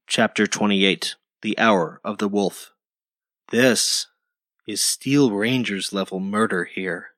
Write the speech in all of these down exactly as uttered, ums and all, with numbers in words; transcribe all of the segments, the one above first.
Chapter twenty-eight. The Hour of the Wolf. This is Steel Ranger's level murder here.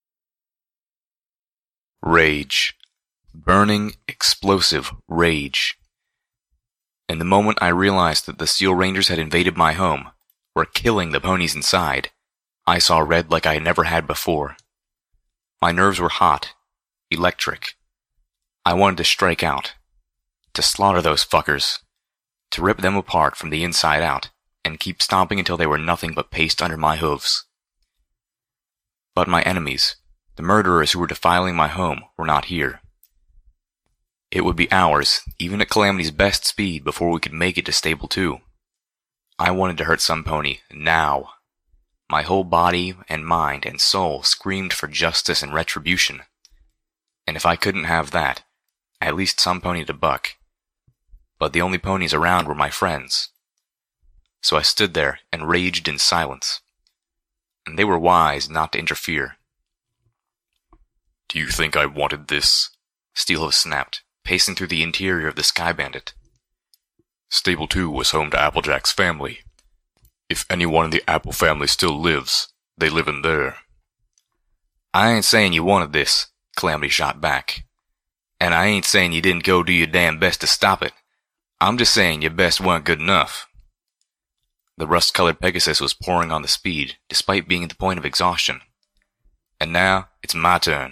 Rage. Burning, explosive rage. In the moment I realized that the Steel Rangers had invaded my home, were killing the ponies inside, I saw red like I had never had before. My nerves were hot, electric. I wanted to strike out, to slaughter those fuckers, to rip them apart from the inside out, and keep stomping until they were nothing but paste under my hooves. But my enemies, the murderers who were defiling my home, were not here. It would be hours, even at Calamity's best speed, before we could make it to Stable two. I wanted to hurt some pony, now. My whole body and mind and soul screamed for justice and retribution. And if I couldn't have that, at least some pony to buck. But the only ponies around were my friends. So I stood there and raged in silence. And they were wise not to interfere. "Do you think I wanted this?" Steelhooves snapped, pacing through the interior of the Sky Bandit. "Stable two was home to Applejack's family. If anyone in the Apple family still lives, they live in there." "I ain't saying you wanted this," Calamity shot back. "And I ain't saying you didn't go do your damn best to stop it. I'm just saying your best weren't good enough." The rust-colored Pegasus was pouring on the speed, despite being at the point of exhaustion. "And now, it's my turn."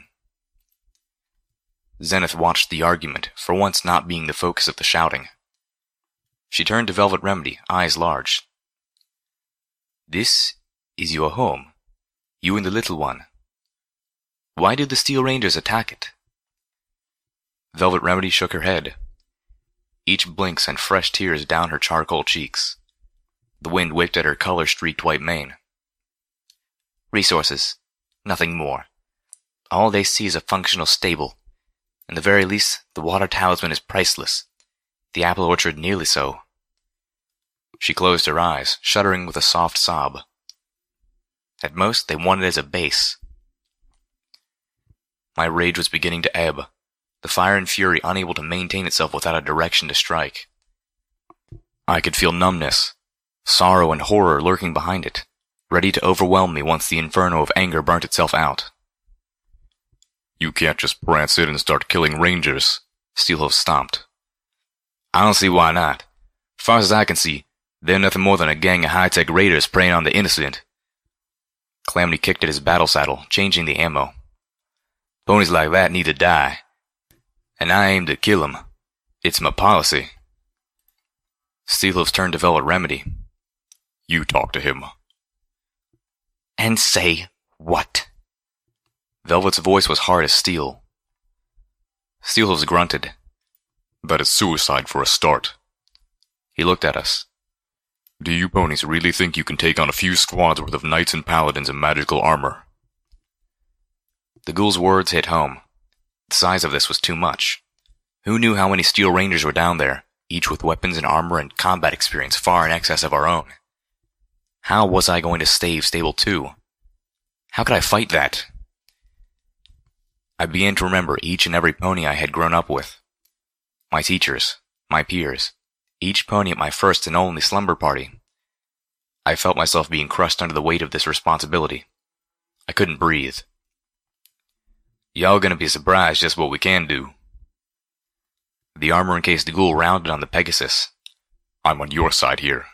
Zenith watched the argument, for once not being the focus of the shouting. She turned to Velvet Remedy, eyes large. "This is your home, you and the little one. Why did the Steel Rangers attack it?" Velvet Remedy shook her head. Each blink sent fresh tears down her charcoal cheeks. The wind whipped at her color-streaked white mane. "Resources. Nothing more. All they see is a functional stable. In the very least, the water talisman is priceless. The apple orchard nearly so." She closed her eyes, shuddering with a soft sob. At most, they wanted it as a base. My rage was beginning to ebb, the fire and fury unable to maintain itself without a direction to strike. I could feel numbness, sorrow and horror lurking behind it, ready to overwhelm me once the inferno of anger burnt itself out. "You can't just prance in and start killing rangers," Steelhooves stomped. "I don't see why not. Far as I can see, they're nothing more than a gang of high-tech raiders preying on the innocent." Calamity kicked at his battle saddle, changing the ammo. "Ponies like that need to die. And I aim to kill 'em. It's my policy." Steelhooves turned to Velvet Remedy. "You talk to him." "And say what?" Velvet's voice was hard as steel. Steelhooves grunted. "That is suicide for a start." He looked at us. "Do you ponies really think you can take on a few squads worth of knights and paladins in magical armor?" The ghoul's words hit home. The size of this was too much. Who knew how many Steel Rangers were down there, each with weapons and armor and combat experience far in excess of our own? How was I going to stave Stable two? How could I fight that? I began to remember each and every pony I had grown up with. My teachers, my peers, each pony at my first and only slumber party. I felt myself being crushed under the weight of this responsibility. I couldn't breathe. "Y'all gonna be surprised just what we can do." The armor-encased ghoul rounded on the Pegasus. "I'm on your side here."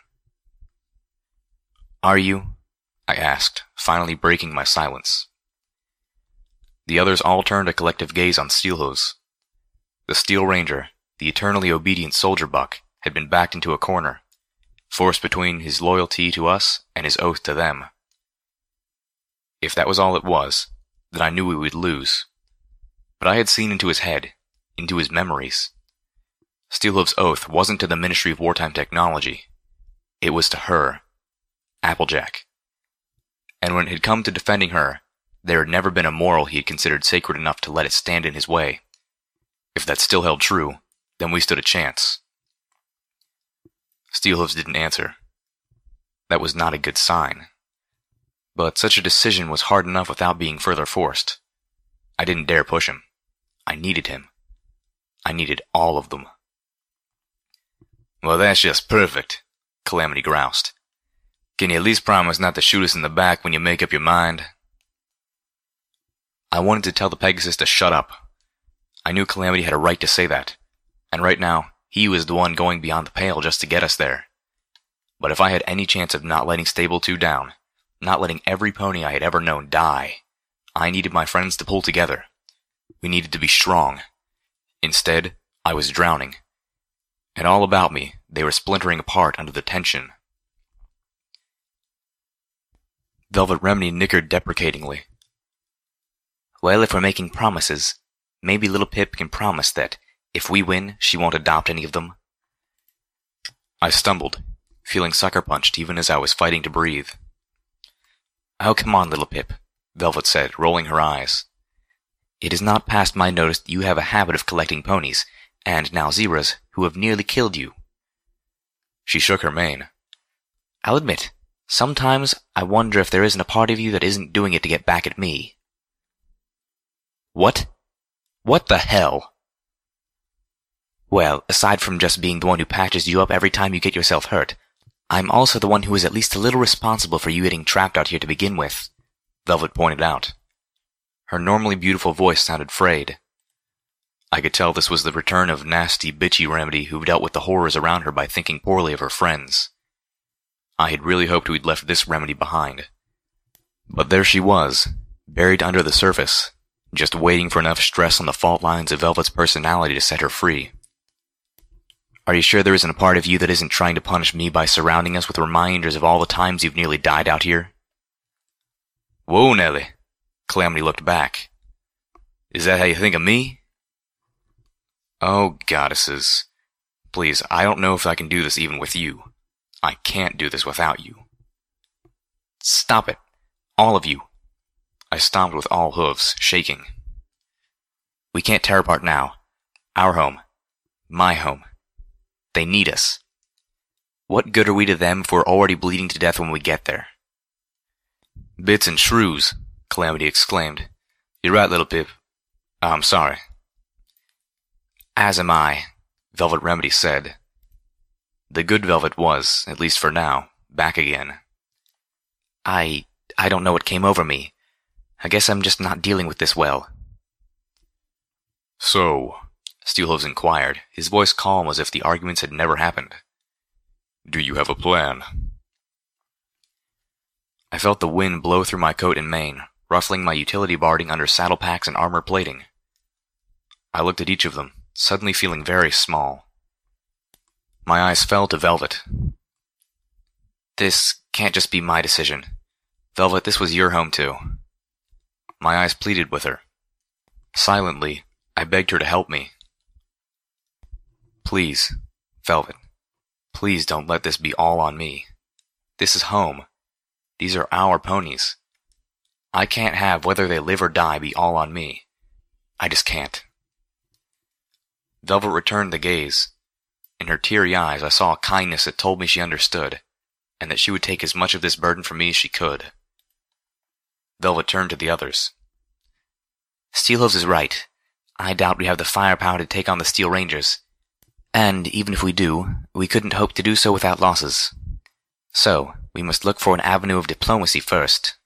"Are you?" I asked, finally breaking my silence. The others all turned a collective gaze on Steelhooves. The Steel Ranger, the eternally obedient soldier buck, had been backed into a corner, forced between his loyalty to us and his oath to them. If that was all it was, then I knew we would lose. But I had seen into his head, into his memories. Steelhooves' oath wasn't to the Ministry of Wartime Technology. It was to her, Applejack. And when it had come to defending her, there had never been a moral he had considered sacred enough to let it stand in his way. If that still held true, then we stood a chance. Steelhooves didn't answer. That was not a good sign. But such a decision was hard enough without being further forced. I didn't dare push him. I needed him. I needed all of them. Well, that's just perfect, Calamity groused. Can you at least promise not to shoot us in the back when you make up your mind? I wanted to tell the Pegasus to shut up. I knew Calamity had a right to say that, and right now, he was the one going beyond the pale just to get us there. But if I had any chance of not letting Stable two down, not letting every pony I had ever known die, I needed my friends to pull together. We needed to be strong. Instead, I was drowning. And all about me, they were splintering apart under the tension. Velvet Remedy nickered deprecatingly. Well, if we're making promises, maybe Little Pip can promise that if we win, she won't adopt any of them. I stumbled, feeling sucker-punched even as I was fighting to breathe. Oh, come on, Little Pip, Velvet said, rolling her eyes. It is not past my notice that you have a habit of collecting ponies, and now zebras, who have nearly killed you. She shook her mane. I'll admit, sometimes I wonder if there isn't a part of you that isn't doing it to get back at me. What? What the hell? Well, aside from just being the one who patches you up every time you get yourself hurt, I'm also the one who is at least a little responsible for you getting trapped out here to begin with, Velvet pointed out. Her normally beautiful voice sounded frayed. I could tell this was the return of nasty, bitchy Remedy who dealt with the horrors around her by thinking poorly of her friends. I had really hoped we'd left this Remedy behind. But there she was, buried under the surface, just waiting for enough stress on the fault lines of Velvet's personality to set her free. Are you sure there isn't a part of you that isn't trying to punish me by surrounding us with reminders of all the times you've nearly died out here? Whoa, Nelly. Calamity looked back. Is that how you think of me? Oh, goddesses. Please, I don't know if I can do this even with you. I can't do this without you. Stop it. All of you. I stomped with all hooves, shaking. We can't tear apart now. Our home. My home. They need us. What good are we to them if we're already bleeding to death when we get there? Bits and shrews, Calamity exclaimed. You're right, Little Pip. Oh, I'm sorry. As am I, Velvet Remedy said. The good Velvet was, at least for now, back again. I... I don't know what came over me. I guess I'm just not dealing with this well. So, Steelhooves inquired, his voice calm as if the arguments had never happened. Do you have a plan? I felt the wind blow through my coat and mane, ruffling my utility barding under saddle packs and armor plating. I looked at each of them, suddenly feeling very small. My eyes fell to Velvet. This can't just be my decision. Velvet, this was your home too. My eyes pleaded with her. Silently, I begged her to help me. Please, Velvet, please don't let this be all on me. This is home. These are our ponies. I can't have whether they live or die be all on me. I just can't. Velvet returned the gaze. In her teary eyes I saw a kindness that told me she understood, and that she would take as much of this burden from me as she could. Velvet turned to the others. Steelhooves is right. I doubt we have the firepower to take on the Steel Rangers. And even if we do, we couldn't hope to do so without losses. So, we must look for an avenue of diplomacy first.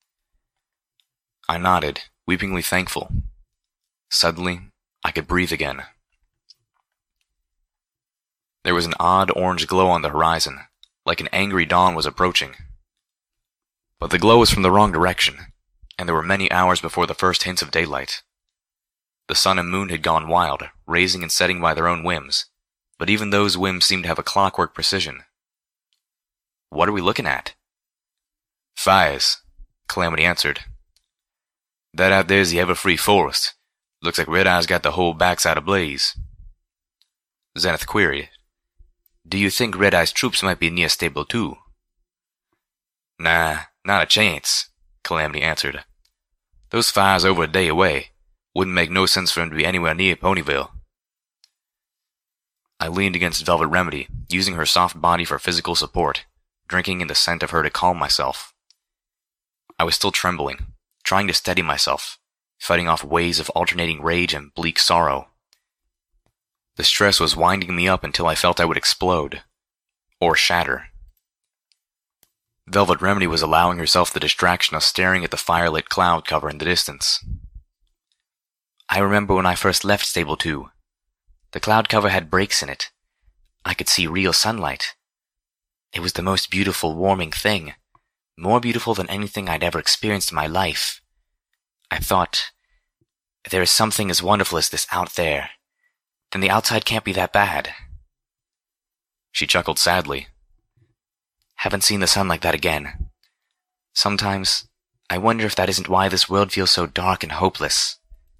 I nodded, weepingly thankful. Suddenly, I could breathe again. There was an odd orange glow on the horizon, like an angry dawn was approaching. But the glow was from the wrong direction, and there were many hours before the first hints of daylight. The sun and moon had gone wild, raising and setting by their own whims, but even those whims seemed to have a clockwork precision. What are we looking at? Fires, Calamity answered. That out there's the Everfree Forest. Looks like Red Eye's got the whole backside ablaze. Zenith queried. Do you think Red Eye's troops might be near Stable two? Nah, not a chance, Calamity answered. Those fires over a day away. Wouldn't make no sense for him to be anywhere near Ponyville. I leaned against Velvet Remedy, using her soft body for physical support, drinking in the scent of her to calm myself. I was still trembling, trying to steady myself, fighting off waves of alternating rage and bleak sorrow. The stress was winding me up until I felt I would explode. Or shatter. Velvet Remedy was allowing herself the distraction of staring at the firelit cloud cover in the distance. I remember when I first left Stable two. The cloud cover had breaks in it. I could see real sunlight. It was the most beautiful, warming thing. More beautiful than anything I'd ever experienced in my life. I thought, there is something as wonderful as this out there. Then the outside can't be that bad. She chuckled sadly. Haven't seen the sun like that again. Sometimes, I wonder if that isn't why this world feels so dark and hopeless.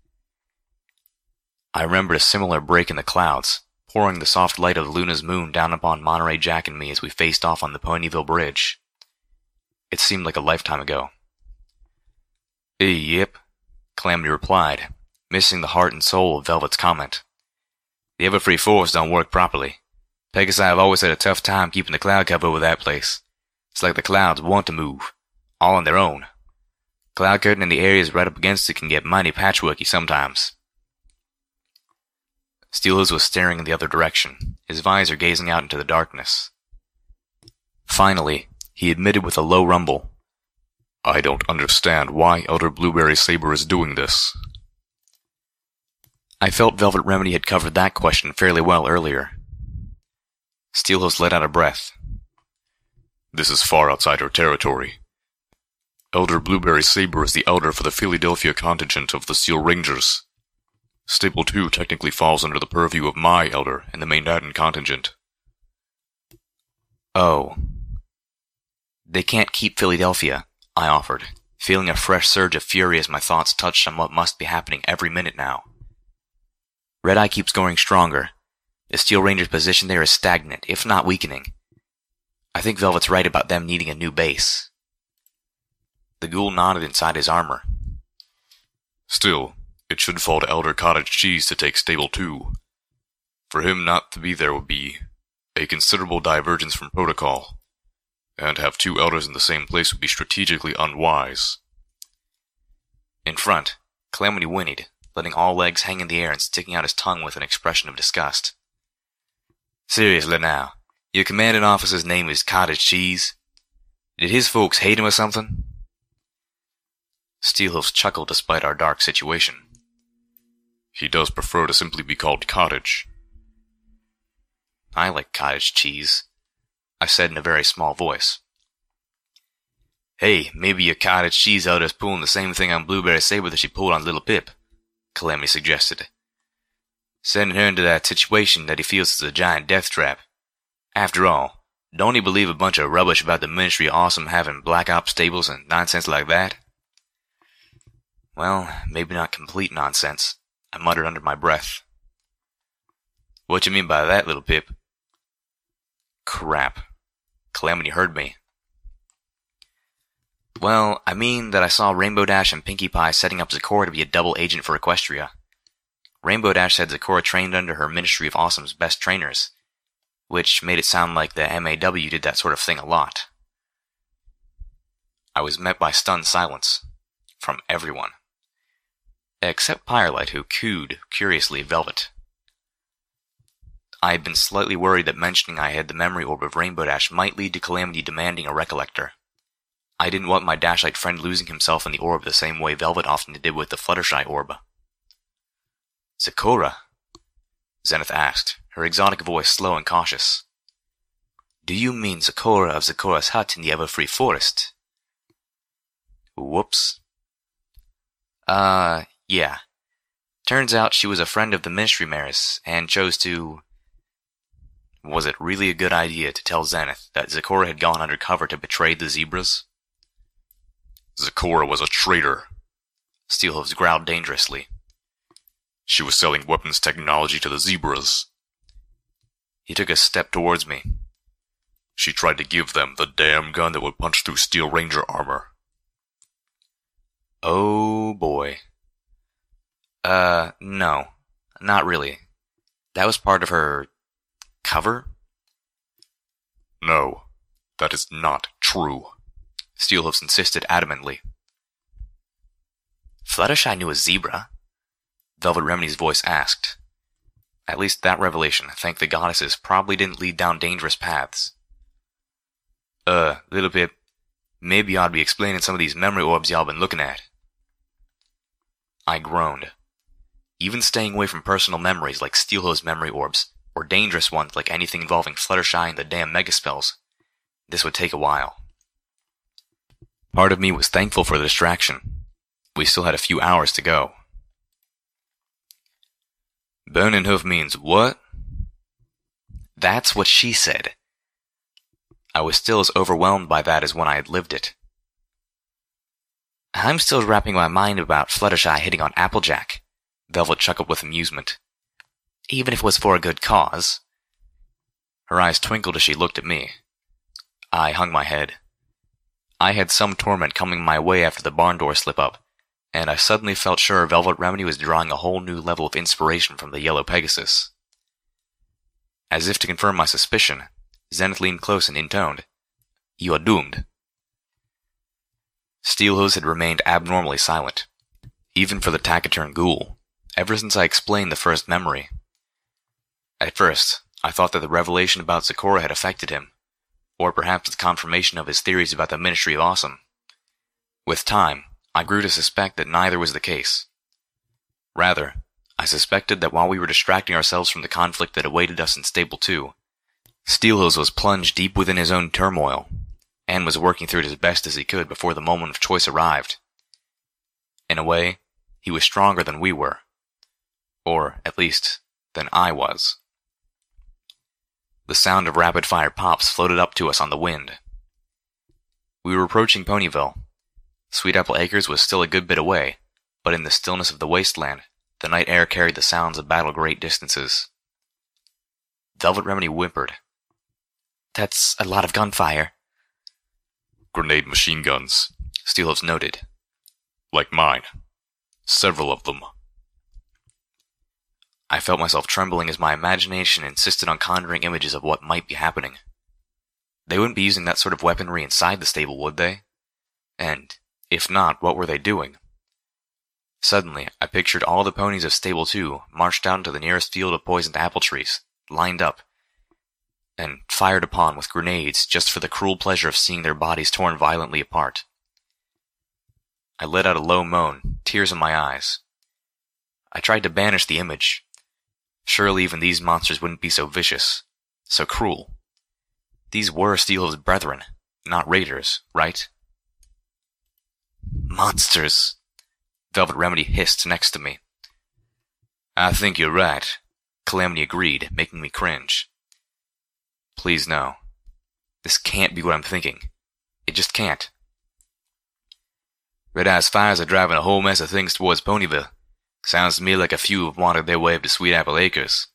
I remembered a similar break in the clouds, pouring the soft light of Luna's moon down upon Monterey Jack and me as we faced off on the Ponyville Bridge. It seemed like a lifetime ago. Eh, yep, Calamity replied, missing the heart and soul of Velvet's comment. The Everfree Force don't work properly. Pegasus have always had a tough time keeping the cloud cover over that place. It's like the clouds want to move, all on their own. Cloud curtain in the areas right up against it can get mighty patchworky sometimes. Steelhooves was staring in the other direction, his visor gazing out into the darkness. Finally, he admitted with a low rumble, I don't understand why Elder Blueberry Saber is doing this. I felt Velvet Remedy had covered that question fairly well earlier. Steelhooves let out a breath. This is far outside her territory. Elder Blueberry Saber is the elder for the Philadelphia contingent of the Steel Rangers. Stable two technically falls under the purview of my elder and the Manhattan contingent. Oh. They can't keep Philadelphia, I offered, feeling a fresh surge of fury as my thoughts touched on what must be happening every minute now. Red Eye keeps growing stronger. The Steel Rangers' position there is stagnant, if not weakening. I think Velvet's right about them needing a new base. The ghoul nodded inside his armor. Still, it should fall to Elder Cottage Cheese to take Stable two. For him not to be there would be a considerable divergence from protocol, and have two elders in the same place would be strategically unwise. In front, Calamity whinnied, letting all legs hang in the air and sticking out his tongue with an expression of disgust. Seriously now, your commanding officer's name is Cottage Cheese? Did his folks hate him or something? Steelhooves chuckled despite our dark situation. He does prefer to simply be called Cottage. I like Cottage Cheese, I said in a very small voice. Hey, maybe your Cottage Cheese elder's pulling the same thing on Blueberry Saber that she pulled on Little Pip, Calamity suggested. Sending her into that situation that he feels is a giant death trap. After all, don't he believe a bunch of rubbish about the Ministry of Awesome having black ops stables and nonsense like that? Well, maybe not complete nonsense, I muttered under my breath. What you mean by that, Little Pip? Crap. Calamity heard me. Well, I mean that I saw Rainbow Dash and Pinkie Pie setting up Zecora to be a double agent for Equestria. Rainbow Dash said Zecora trained under her Ministry of Awesome's best trainers, which made it sound like the M A W did that sort of thing a lot. I was met by stunned silence, from everyone. Except Firelight, who cooed, curiously, Velvet. I had been slightly worried that mentioning I had the memory orb of Rainbow Dash might lead to Calamity demanding a recollector. I didn't want my Dashlight friend losing himself in the orb the same way Velvet often did with the Fluttershy orb. Zecora? Zenith asked, her exotic voice slow and cautious. Do you mean Zecora of Zecora's hut in the Everfree Forest? Whoops. Uh, yeah. Turns out she was a friend of the Ministry Mayor's, and chose to... Was it really a good idea to tell Zenith that Zecora had gone undercover to betray the zebras? Zecora was a traitor, Steelhooves growled dangerously. She was selling weapons technology to the zebras. He took a step towards me. She tried to give them the damn gun that would punch through Steel Ranger armor. Oh boy. Uh, no. Not really. That was part of her... cover? No, that is not true, Steelhooves insisted adamantly. Fluttershy knew a zebra, Velvet Remedy's voice asked. At least that revelation, thank the goddesses, probably didn't lead down dangerous paths. Uh, Little Pip, maybe you ought to be explaining some of these memory orbs y'all been looking at. I groaned. Even staying away from personal memories like Steelhose memory orbs, or dangerous ones like anything involving Fluttershy and the damn megaspells, this would take a while. Part of me was thankful for the distraction. We still had a few hours to go. Burning hoof means what? That's what she said. I was still as overwhelmed by that as when I had lived it. I'm still wrapping my mind about Fluttershy hitting on Applejack, Velvet chuckled with amusement. Even if it was for a good cause. Her eyes twinkled as she looked at me. I hung my head. I had some torment coming my way after the barn door slip-up, and I suddenly felt sure Velvet Remedy was drawing a whole new level of inspiration from the Yellow Pegasus. As if to confirm my suspicion, Zenith leaned close and intoned, "You are doomed." Steelhose had remained abnormally silent, even for the taciturn ghoul, ever since I explained the first memory. At first, I thought that the revelation about Zecora had affected him, or perhaps the confirmation of his theories about the Ministry of Awesome. With time, I grew to suspect that neither was the case. Rather, I suspected that while we were distracting ourselves from the conflict that awaited us in Stable two, Steelhose was plunged deep within his own turmoil, and was working through it as best as he could before the moment of choice arrived. In a way, he was stronger than we were. Or, at least, than I was. The sound of rapid-fire pops floated up to us on the wind. We were approaching Ponyville. Sweet Apple Acres was still a good bit away, but in the stillness of the wasteland, the night air carried the sounds of battle great distances. Velvet Remedy whimpered. "That's a lot of gunfire." "Grenade machine guns," Steelhose noted. "Like mine. Several of them." I felt myself trembling as my imagination insisted on conjuring images of what might be happening. They wouldn't be using that sort of weaponry inside the stable, would they? And, if not, what were they doing? Suddenly, I pictured all the ponies of Stable two marched out into the nearest field of poisoned apple trees, lined up, and fired upon with grenades just for the cruel pleasure of seeing their bodies torn violently apart. I let out a low moan, tears in my eyes. I tried to banish the image. Surely even these monsters wouldn't be so vicious, so cruel. These were Steelhove's brethren, not raiders, right? "Monsters," Velvet Remedy hissed next to me. "I think you're right," Calamity agreed, making me cringe. Please no. This can't be what I'm thinking. It just can't. Red Eye's fires are driving a whole mess of things towards Ponyville. Sounds to me like a few have wandered their way up to Sweet Apple Acres.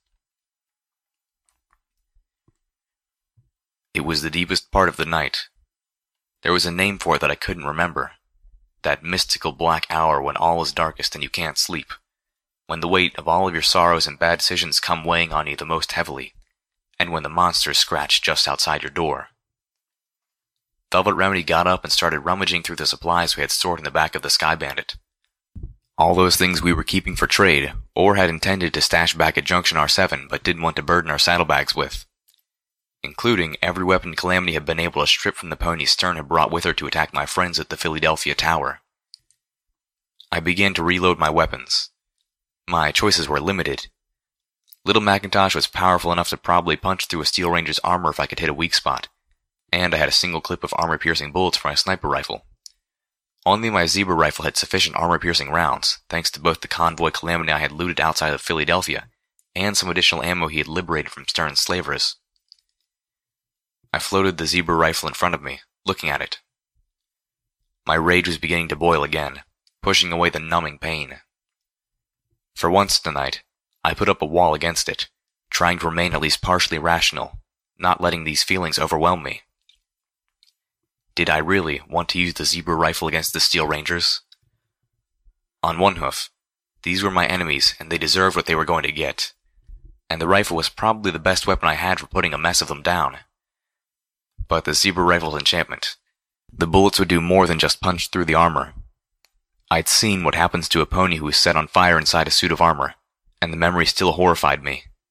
It was the deepest part of the night. There was a name for it that I couldn't remember. That mystical black hour when all is darkest and you can't sleep. When the weight of all of your sorrows and bad decisions come weighing on you the most heavily. And when the monsters scratch just outside your door. Velvet Remedy got up and started rummaging through the supplies we had stored in the back of the Sky Bandit. All those things we were keeping for trade, or had intended to stash back at Junction R seven but didn't want to burden our saddlebags with. Including every weapon Calamity had been able to strip from the pony Stern had brought with her to attack my friends at the Philadelphia Tower. I began to reload my weapons. My choices were limited. Little Macintosh was powerful enough to probably punch through a Steel Ranger's armor if I could hit a weak spot, and I had a single clip of armor-piercing bullets for my sniper rifle. Only my Zebra rifle had sufficient armor-piercing rounds, thanks to both the convoy Calamity I had looted outside of Philadelphia, and some additional ammo he had liberated from Stern's slavers. I floated the Zebra rifle in front of me, looking at it. My rage was beginning to boil again, pushing away the numbing pain. For once tonight, I put up a wall against it, trying to remain at least partially rational, not letting these feelings overwhelm me. Did I really want to use the Zebra rifle against the Steel Rangers? On one hoof, these were my enemies and they deserved what they were going to get, and the rifle was probably the best weapon I had for putting a mess of them down. But the Zebra rifle's enchantment. The bullets would do more than just punch through the armor. I'd seen what happens to a pony who is set on fire inside a suit of armor, and the memory still horrified me,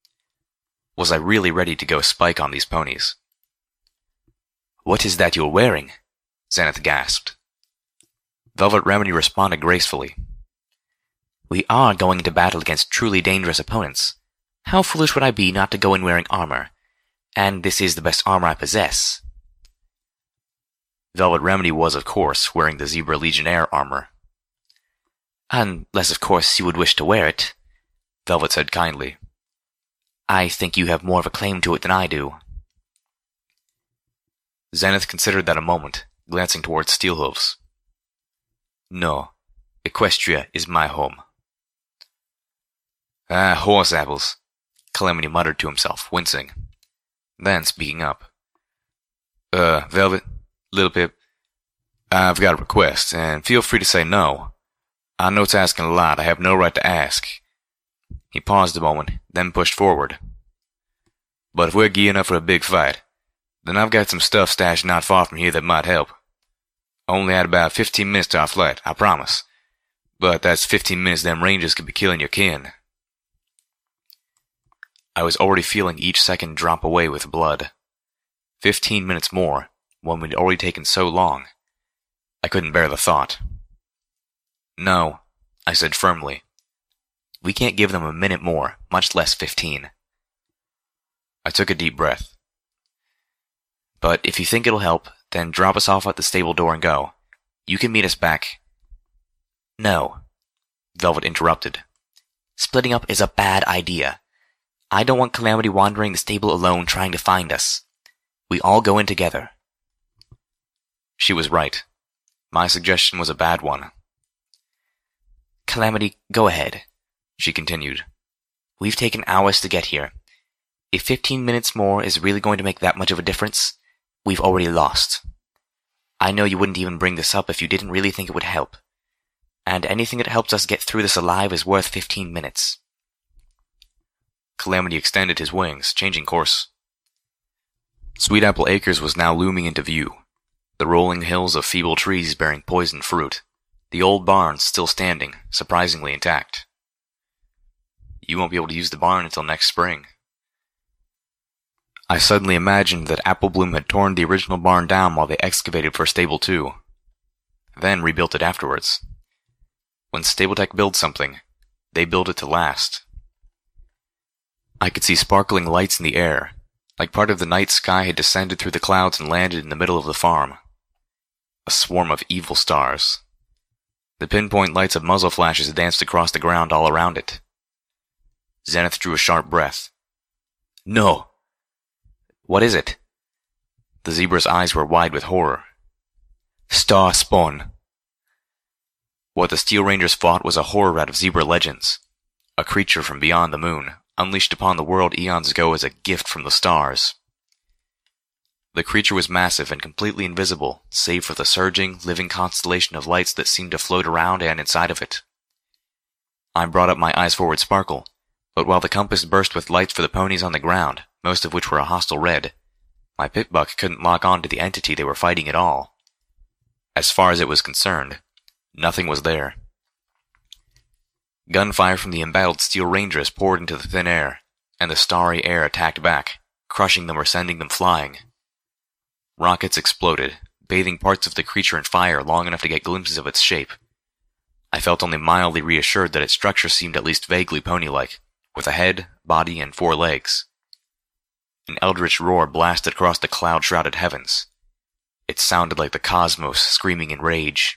Was I really ready to go spike on these ponies? "What is that you're wearing?" Zenith gasped. Velvet Remedy responded gracefully. "We are going into battle against truly dangerous opponents. How foolish would I be not to go in wearing armor? And this is the best armor I possess." Velvet Remedy was, of course, wearing the Zebra Legionnaire armor. "Unless, of course, you would wish to wear it," Velvet said kindly. "I think you have more of a claim to it than I do." Zenith considered that a moment, glancing towards Steelhooves. "No, Equestria is my home." "Ah, horse apples," Calamity muttered to himself, wincing. Then, speaking up. Uh, Velvet, Little Pip, I've got a request, and feel free to say no. I know it's asking a lot. I have no right to ask." He paused a moment, then pushed forward. "But if we're gearing up for a big fight, then I've got some stuff stashed not far from here that might help. Only had about fifteen minutes to our flight, I promise. But that's fifteen minutes them Rangers could be killing your kin." I was already feeling each second drop away with blood. Fifteen minutes more, when we'd already taken so long. I couldn't bear the thought. "No," I said firmly. "We can't give them a minute more, much less fifteen." I took a deep breath. "But if you think it'll help, then drop us off at the stable door and go. You can meet us back." "No," Velvet interrupted. "Splitting up is a bad idea. I don't want Calamity wandering the stable alone trying to find us. We all go in together." She was right. My suggestion was a bad one. "Calamity, go ahead," she continued. "We've taken hours to get here. If fifteen minutes more is really going to make that much of a difference, we've already lost. I know you wouldn't even bring this up if you didn't really think it would help. And anything that helps us get through this alive is worth fifteen minutes. Calamity extended his wings, changing course. Sweetapple Acres was now looming into view, the rolling hills of feeble trees bearing poisoned fruit, the old barn still standing, surprisingly intact. "You won't be able to use the barn until next spring." I suddenly imagined that Applebloom had torn the original barn down while they excavated for Stable two, then rebuilt it afterwards. When Stable-Tech builds something, they build it to last. I could see sparkling lights in the air, like part of the night sky had descended through the clouds and landed in the middle of the farm. A swarm of evil stars. The pinpoint lights of muzzle flashes danced across the ground all around it. Zenith drew a sharp breath. "No!" "What is it?" The zebra's eyes were wide with horror. "Star Spawn." What the Steel Rangers fought was a horror out of Zebra legends, a creature from beyond the moon, unleashed upon the world eons ago as a gift from the stars. The creature was massive and completely invisible, save for the surging, living constellation of lights that seemed to float around and inside of it. I brought up my eyes forward sparkle, but while the compass burst with lights for the ponies on the ground, most of which were a hostile red, my pip-buck couldn't lock on to the entity they were fighting at all. As far as it was concerned, nothing was there. Gunfire from the embattled Steel Rangers poured into the thin air, and the starry air attacked back, crushing them or sending them flying. Rockets exploded, bathing parts of the creature in fire long enough to get glimpses of its shape. I felt only mildly reassured that its structure seemed at least vaguely pony-like, with a head, body, and four legs. An eldritch roar blasted across the cloud-shrouded heavens. It sounded like the cosmos screaming in rage.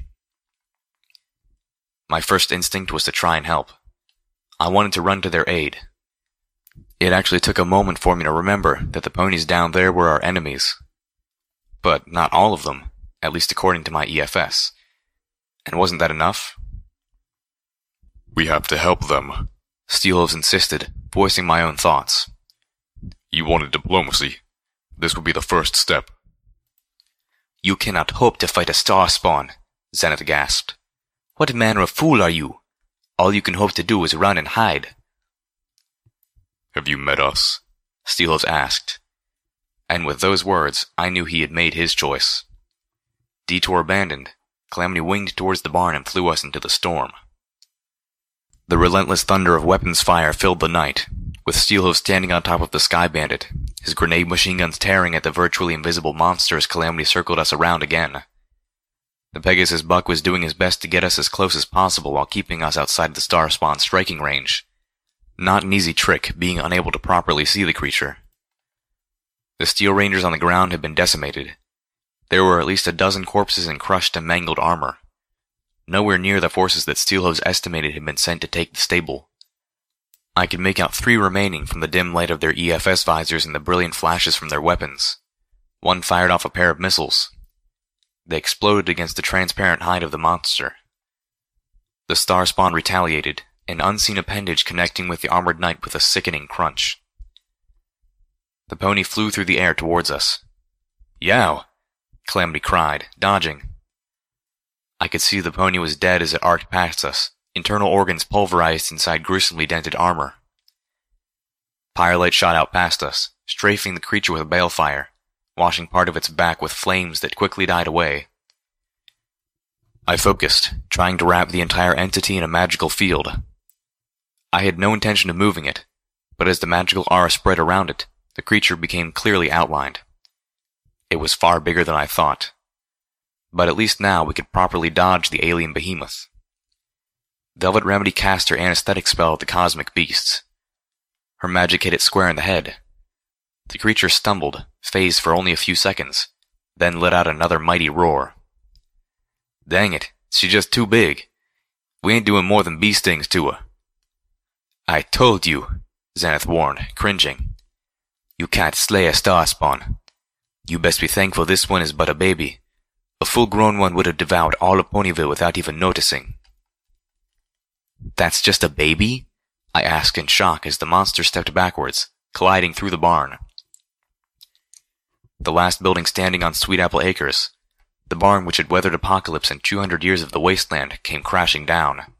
My first instinct was to try and help. I wanted to run to their aid. It actually took a moment for me to remember that the ponies down there were our enemies. But not all of them, at least according to my E F S. And wasn't that enough? "We have to help them," Steelhooves insisted, voicing my own thoughts. "You wanted diplomacy. This would be the first step." "You cannot hope to fight a star spawn," Zenith gasped. "What manner of fool are you? All you can hope to do is run and hide." "Have you met us?" Steelhooves asked. And with those words, I knew he had made his choice. Detour abandoned, Calamity winged towards the barn and flew us into the storm. The relentless thunder of weapons fire filled the night, with Steelhooves standing on top of the Sky Bandit, his grenade machine guns tearing at the virtually invisible monster as Calamity circled us around again. The Pegasus buck was doing his best to get us as close as possible while keeping us outside the Starspawn striking range. Not an easy trick, being unable to properly see the creature. The Steel Rangers on the ground had been decimated. There were at least a dozen corpses in crushed and mangled armor. Nowhere near the forces that Steelhooves estimated had been sent to take the stable. I could make out three remaining from the dim light of their E F S visors and the brilliant flashes from their weapons. One fired off a pair of missiles. They exploded against the transparent hide of the monster. The Starspawn retaliated, an unseen appendage connecting with the armored knight with a sickening crunch. The pony flew through the air towards us. "Yow!" Calamity cried, dodging. I could see the pony was dead as it arced past us, internal organs pulverized inside gruesomely dented armor. Firelight shot out past us, strafing the creature with a balefire, washing part of its back with flames that quickly died away. I focused, trying to wrap the entire entity in a magical field. I had no intention of moving it, but as the magical aura spread around it, the creature became clearly outlined. It was far bigger than I thought, but at least now we could properly dodge the alien behemoth. Velvet Remedy cast her anesthetic spell at the cosmic beasts. Her magic hit it square in the head. The creature stumbled, phased for only a few seconds, then let out another mighty roar. "Dang it, she's just too big. We ain't doing more than bee stings to her." "I told you," Zenith warned, cringing. "You can't slay a Starspawn. You best be thankful this one is but a baby. A full-grown one would have devoured all of Ponyville without even noticing." "That's just a baby?" I asked in shock as the monster stepped backwards, colliding through the barn. The last building standing on Sweetapple Acres, the barn which had weathered apocalypse and two hundred years of the wasteland, came crashing down.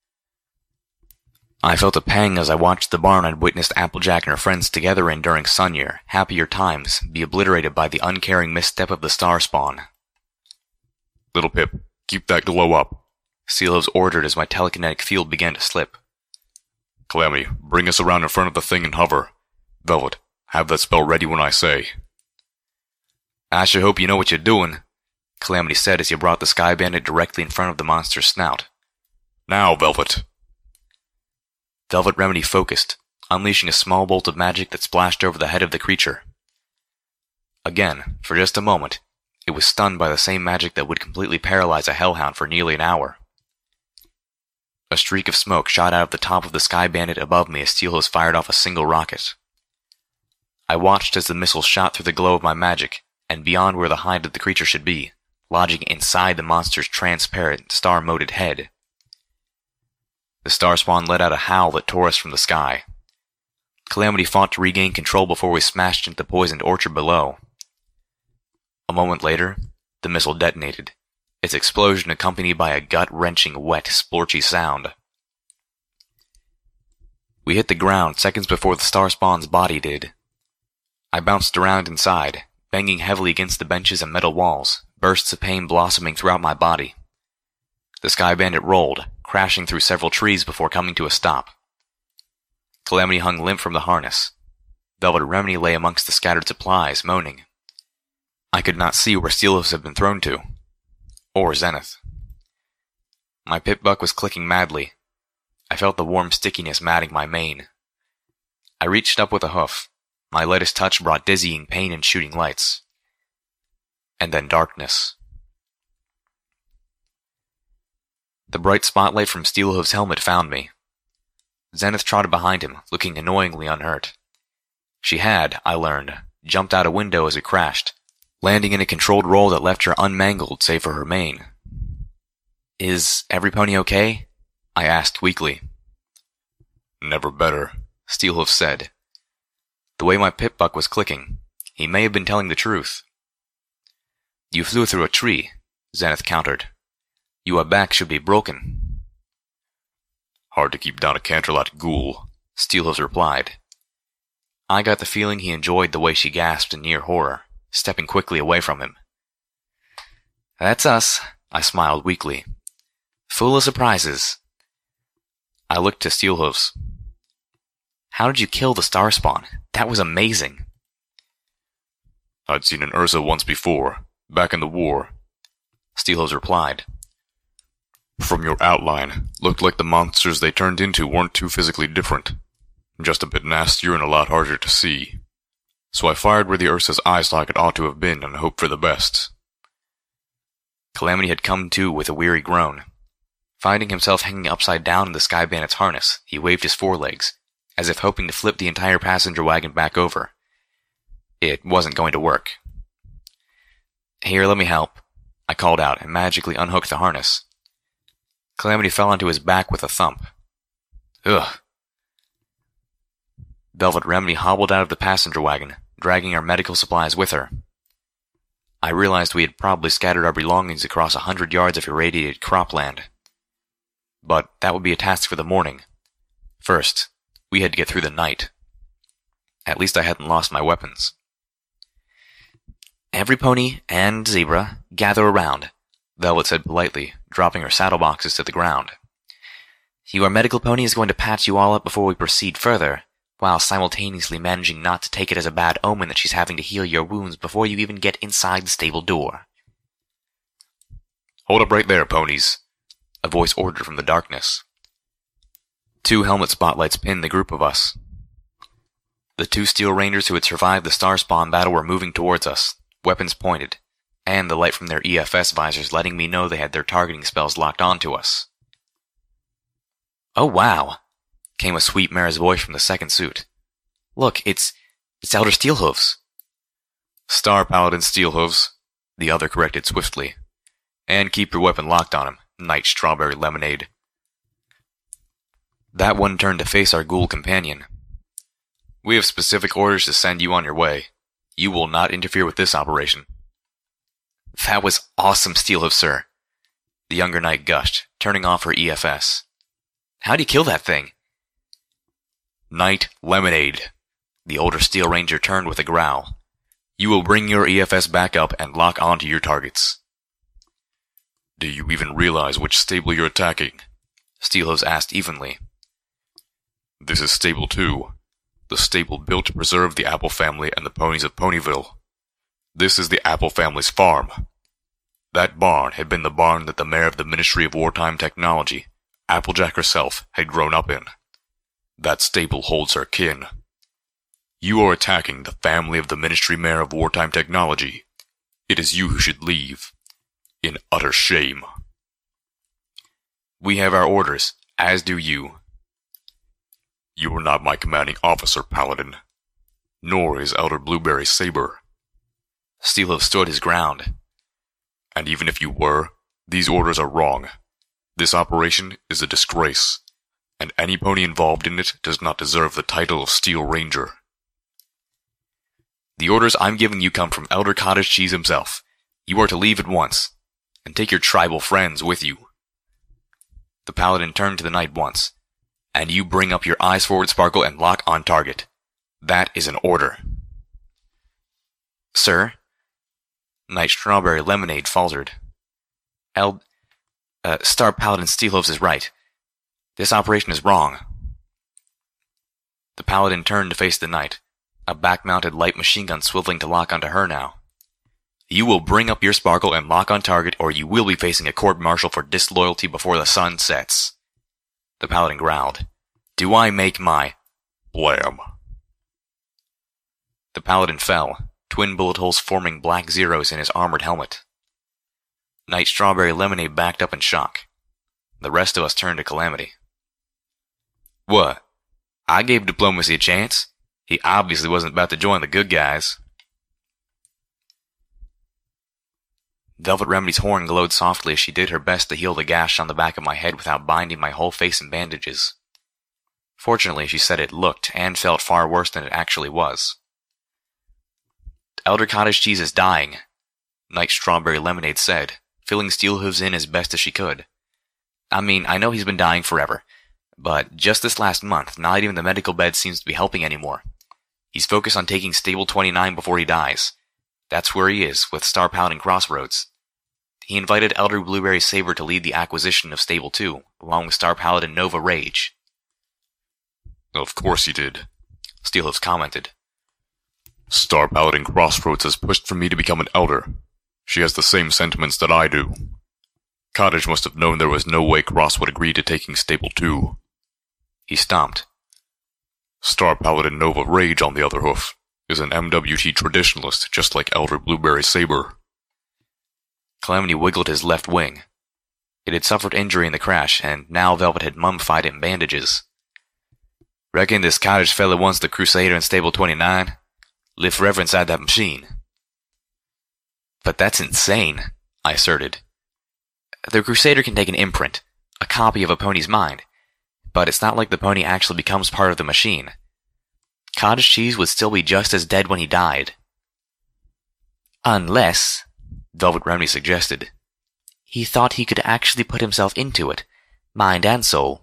I felt a pang as I watched the barn I'd witnessed Applejack and her friends together in during Sun Year, happier times, be obliterated by the uncaring misstep of the Starspawn. "Little Pip, keep that glow up," Steelhooves ordered as my telekinetic field began to slip. "Calamity, bring us around in front of the thing and hover. Velvet, have that spell ready when I say." "I sure hope you know what you're doing," Calamity said as he brought the Sky Bandit directly in front of the monster's snout. "Now, Velvet." Velvet Remedy focused, unleashing a small bolt of magic that splashed over the head of the creature. Again, for just a moment, it was stunned by the same magic that would completely paralyze a hellhound for nearly an hour. A streak of smoke shot out of the top of the Sky Bandit above me as Steelhooves fired off a single rocket. I watched as the missile shot through the glow of my magic, and beyond where the hide of the creature should be, lodging inside the monster's transparent, star-moted head. The Starspawn let out a howl that tore us from the sky. Calamity fought to regain control before we smashed into the poisoned orchard below. A moment later, the missile detonated, its explosion accompanied by a gut-wrenching, wet, splorchy sound. We hit the ground seconds before the Starspawn's body did. I bounced around inside, banging heavily against the benches and metal walls, bursts of pain blossoming throughout my body. The Sky Bandit rolled, crashing through several trees before coming to a stop. Calamity hung limp from the harness. Velvet Remedy lay amongst the scattered supplies, moaning. I could not see where Steelhooves had been thrown to. Or Zenith. My pip-buck was clicking madly. I felt the warm stickiness matting my mane. I reached up with a hoof. My lightest touch brought dizzying pain and shooting lights. And then darkness. The bright spotlight from Steelhooves' helmet found me. Zenith trotted behind him, looking annoyingly unhurt. She had, I learned, jumped out a window as it crashed, landing in a controlled roll that left her unmangled save for her mane. "Is every pony okay?" I asked weakly. "Never better," Steelhooves said. The way my pip-buck was clicking, he may have been telling the truth. "You flew through a tree," Zenith countered. "Your back should be broken." "Hard to keep down a Canterlot ghoul," Steelhooves replied. I got the feeling he enjoyed the way she gasped in near horror, stepping quickly away from him. "That's us," I smiled weakly. "Full of surprises." I looked to Steelhooves. How did you kill the Starspawn? That was amazing. I'd seen an Ursa once before, back in the war, Steelhooves replied. From your outline, looked like the monsters they turned into weren't too physically different. Just a bit nastier and a lot harder to see. So I fired where the Ursa's eye socket ought to have been and hoped for the best. Calamity had come to with a weary groan. Finding himself hanging upside down in the Sky Bandit's harness, he waved his forelegs, as if hoping to flip the entire passenger wagon back over. It wasn't going to work. Here, let me help, I called out and magically unhooked the harness. Calamity fell onto his back with a thump. Ugh. Velvet Remedy hobbled out of the passenger wagon, dragging our medical supplies with her. I realized we had probably scattered our belongings across a hundred yards of irradiated cropland. But that would be a task for the morning. First, we had to get through the night. At least I hadn't lost my weapons. Every pony and zebra, gather around, Velvet said politely, dropping her saddle boxes to the ground. Your medical pony is going to patch you all up before we proceed further, while simultaneously managing not to take it as a bad omen that she's having to heal your wounds before you even get inside the stable door. Hold up right there, ponies, a voice ordered from the darkness. Two helmet spotlights pinned the group of us. The two Steel Rangers who had survived the Starspawn battle were moving towards us, weapons pointed, and the light from their E F S visors letting me know they had their targeting spells locked onto us. Oh wow, came a sweet Mara's voice from the second suit. Look, it's... it's Elder Steelhooves. Star Paladin Steelhooves, the other corrected swiftly. And keep your weapon locked on him, Knight Strawberry Lemonade. That one turned to face our ghoul companion. We have specific orders to send you on your way. You will not interfere with this operation. That was awesome, Steelhooves, sir. The younger knight gushed, turning off her E F S. How'd you kill that thing? Knight Lemonade. The older Steel Ranger turned with a growl. You will bring your E F S back up and lock onto your targets. Do you even realize which stable you're attacking? Steelhooves asked evenly. This is Stable two, the stable built to preserve the Apple family and the ponies of Ponyville. This is the Apple family's farm. That barn had been the barn that the mayor of the Ministry of Wartime Technology, Applejack herself, had grown up in. That stable holds her kin. You are attacking the family of the Ministry Mayor of Wartime Technology. It is you who should leave. In utter shame. We have our orders, as do you. You are not my commanding officer, Paladin. Nor is Elder Blueberry Saber. Steelhooves stood his ground. And even if you were, these orders are wrong. This operation is a disgrace, and any pony involved in it does not deserve the title of Steel Ranger. The orders I'm giving you come from Elder Cottage Cheese himself. You are to leave at once, and take your tribal friends with you. The Paladin turned to the knight once. And you bring up your eyes forward, Sparkle, and lock on target. That is an order. Sir? Knight Strawberry Lemonade faltered. El... Uh, Star Paladin Steelhooves is right. This operation is wrong. The Paladin turned to face the knight, a back-mounted light machine gun swiveling to lock onto her now. You will bring up your Sparkle and lock on target, or you will be facing a court-martial for disloyalty before the sun sets. The Paladin growled. Do I make my... Blam. The Paladin fell, twin bullet holes forming black zeros in his armored helmet. Knight Strawberry Lemonade backed up in shock. The rest of us turned to Calamity. What? I gave Diplomacy a chance. He obviously wasn't about to join the good guys. Velvet Remedy's horn glowed softly as she did her best to heal the gash on the back of my head without binding my whole face in bandages. Fortunately, she said it looked and felt far worse than it actually was. Elder Cottage Cheese is dying, Knight Strawberry Lemonade said, filling Steelhooves in as best as she could. I mean, I know he's been dying forever, but just this last month, not even the medical bed seems to be helping anymore. He's focused on taking Stable twenty-nine before he dies. That's where he is, with Star Paladin Crossroads. He invited Elder Blueberry Saber to lead the acquisition of Stable two, along with Star Paladin Nova Rage. Of course he did. Steelhooves commented. Star Paladin Crossroads has pushed for me to become an elder. She has the same sentiments that I do. Cottage must have known there was no way Cross would agree to taking Stable two. He stomped. Star Paladin Nova Rage, on the other hoof, is an M W T traditionalist just like Elder Blueberry Saber. Calamity wiggled his left wing. It had suffered injury in the crash, and now Velvet had mummified it in bandages. Reckon this Cottage fella wants the Crusader in Stable twenty-nine? Live forever inside that machine. But that's insane, I asserted. The Crusader can take an imprint, a copy of a pony's mind, but it's not like the pony actually becomes part of the machine. Cottage Cheese would still be just as dead when he died. Unless, Velvet Remedy suggested, he thought he could actually put himself into it, mind and soul.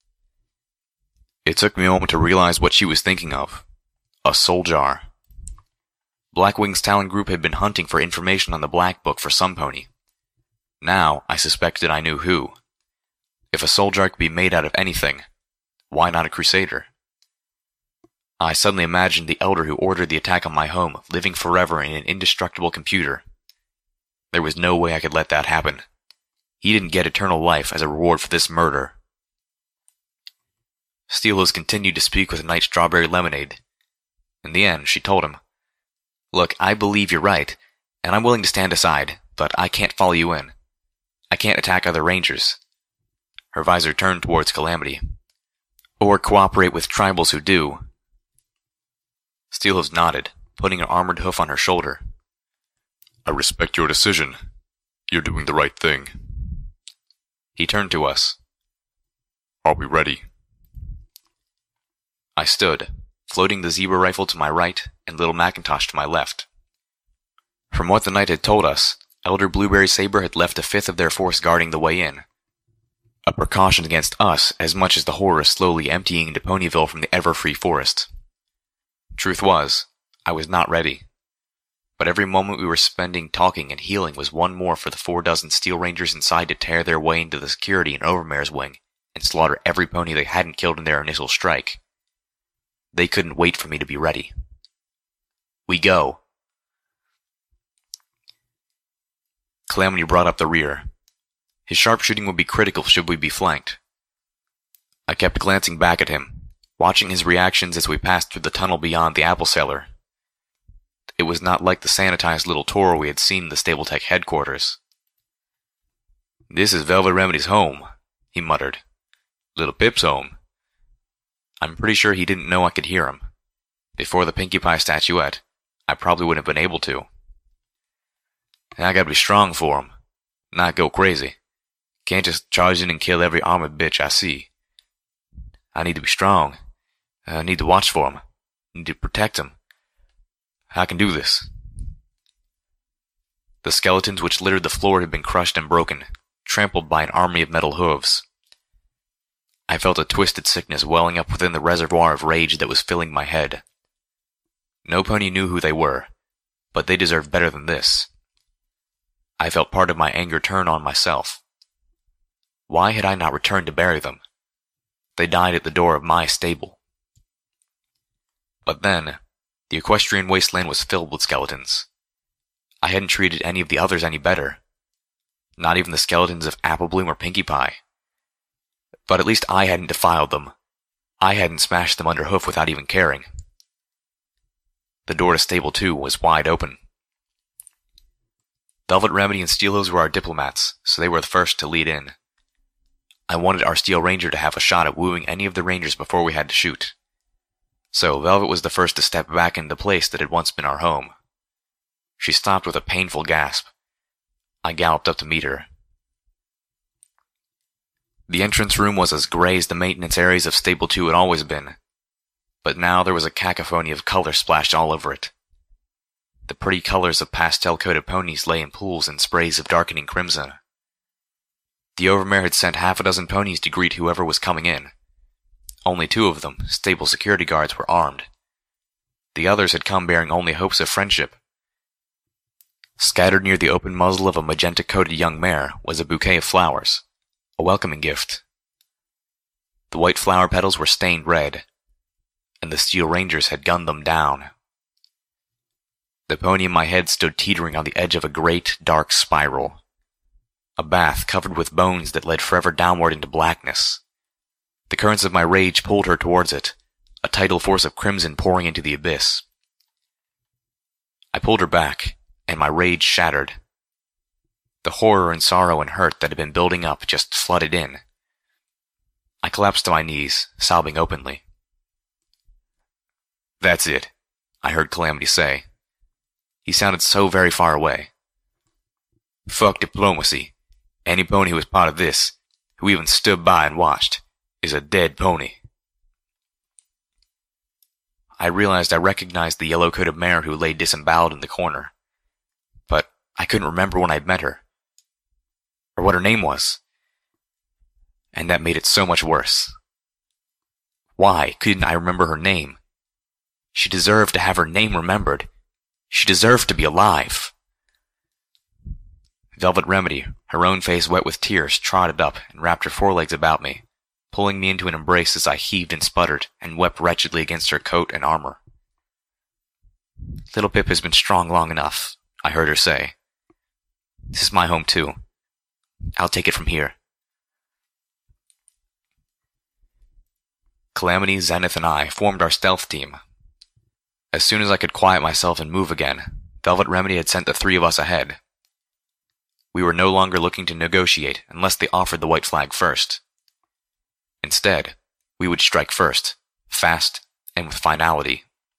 It took me a moment to realize what she was thinking of. A soul jar. Blackwing's Talon Group had been hunting for information on the Black Book for some pony. Now, I suspected I knew who. If a soul jar could be made out of anything, why not a Crusader? I suddenly imagined the Elder who ordered the attack on my home living forever in an indestructible computer. There was no way I could let that happen. He didn't get eternal life as a reward for this murder. Steelhooves continued to speak with Night Strawberry Lemonade. In the end, she told him, Look, I believe you're right, and I'm willing to stand aside, but I can't follow you in. I can't attack other rangers. Her visor turned towards Calamity. Or cooperate with tribals who do. Steelhooves nodded, putting an armored hoof on her shoulder. I respect your decision. You're doing the right thing. He turned to us. Are we ready? I stood, floating the zebra rifle to my right and Little Macintosh to my left. From what the knight had told us, Elder Blueberry Saber had left a fifth of their force guarding the way in. A precaution against us as much as the horror slowly emptying into Ponyville from the Everfree forest. Truth was, I was not ready. But every moment we were spending talking and healing was one more for the four dozen Steel Rangers inside to tear their way into the security in Overmare's wing and slaughter every pony they hadn't killed in their initial strike. They couldn't wait for me to be ready. We go. Calamity brought up the rear. His sharpshooting would be critical should we be flanked. I kept glancing back at him, watching his reactions as we passed through the tunnel beyond the apple cellar. It was not like the sanitized little tour we had seen in the Stabletech headquarters. This is Velvet Remedy's home, he muttered. Little Pip's home. I'm pretty sure he didn't know I could hear him. Before the Pinkie Pie statuette, I probably wouldn't have been able to. I gotta be strong for him, not go crazy. Can't just charge in and kill every armored bitch I see. I need to be strong. I need to watch for him. I need to protect him. I can do this. The skeletons which littered the floor had been crushed and broken, trampled by an army of metal hooves. I felt a twisted sickness welling up within the reservoir of rage that was filling my head. No pony knew who they were, but they deserved better than this. I felt part of my anger turn on myself. Why had I not returned to bury them? They died at the door of my stable. But then, the equestrian wasteland was filled with skeletons. I hadn't treated any of the others any better. Not even the skeletons of Apple Bloom or Pinkie Pie. But at least I hadn't defiled them. I hadn't smashed them under hoof without even caring. The door to Stable two was wide open. Velvet Remedy and Steelhooves were our diplomats, so they were the first to lead in. I wanted our Steel Ranger to have a shot at wooing any of the Rangers before we had to shoot. So Velvet was the first to step back into the place that had once been our home. She stopped with a painful gasp. I galloped up to meet her. The entrance room was as gray as the maintenance areas of Stable two had always been, but now there was a cacophony of color splashed all over it. The pretty colors of pastel-coated ponies lay in pools and sprays of darkening crimson. The Overmare had sent half a dozen ponies to greet whoever was coming in. Only two of them, stable security guards, were armed. The others had come bearing only hopes of friendship. Scattered near the open muzzle of a magenta-coated young mare was a bouquet of flowers, a welcoming gift. The white flower petals were stained red. and the Steel Rangers had gunned them down. The pony in my head stood teetering on the edge of a great, dark spiral. A bath covered with bones that led forever downward into blackness. The currents of my rage pulled her towards it, a tidal force of crimson pouring into the abyss. I pulled her back, and my rage shattered. The horror and sorrow and hurt that had been building up just flooded in. I collapsed to my knees, sobbing openly. "That's it," I heard Calamity say. He sounded so very far away. "Fuck diplomacy. Any pony who was part of this, who even stood by and watched, is a dead pony." I realized I recognized the yellow-coated mare who lay disemboweled in the corner. But I couldn't remember when I'd met her. Or what her name was. And that made it so much worse. Why couldn't I remember her name? She deserved to have her name remembered. She deserved to be alive. Velvet Remedy, her own face wet with tears, trotted up and wrapped her forelegs about me, pulling me into an embrace as I heaved and sputtered and wept wretchedly against her coat and armor. "Little Pip has been strong long enough," I heard her say. "This is my home, too. I'll take it from here." Calamity, Zenith, and I formed our stealth team. As soon as I could quiet myself and move again, Velvet Remedy had sent the three of us ahead. We were no longer looking to negotiate unless they offered the white flag first. Instead, we would strike first, fast, and with finality.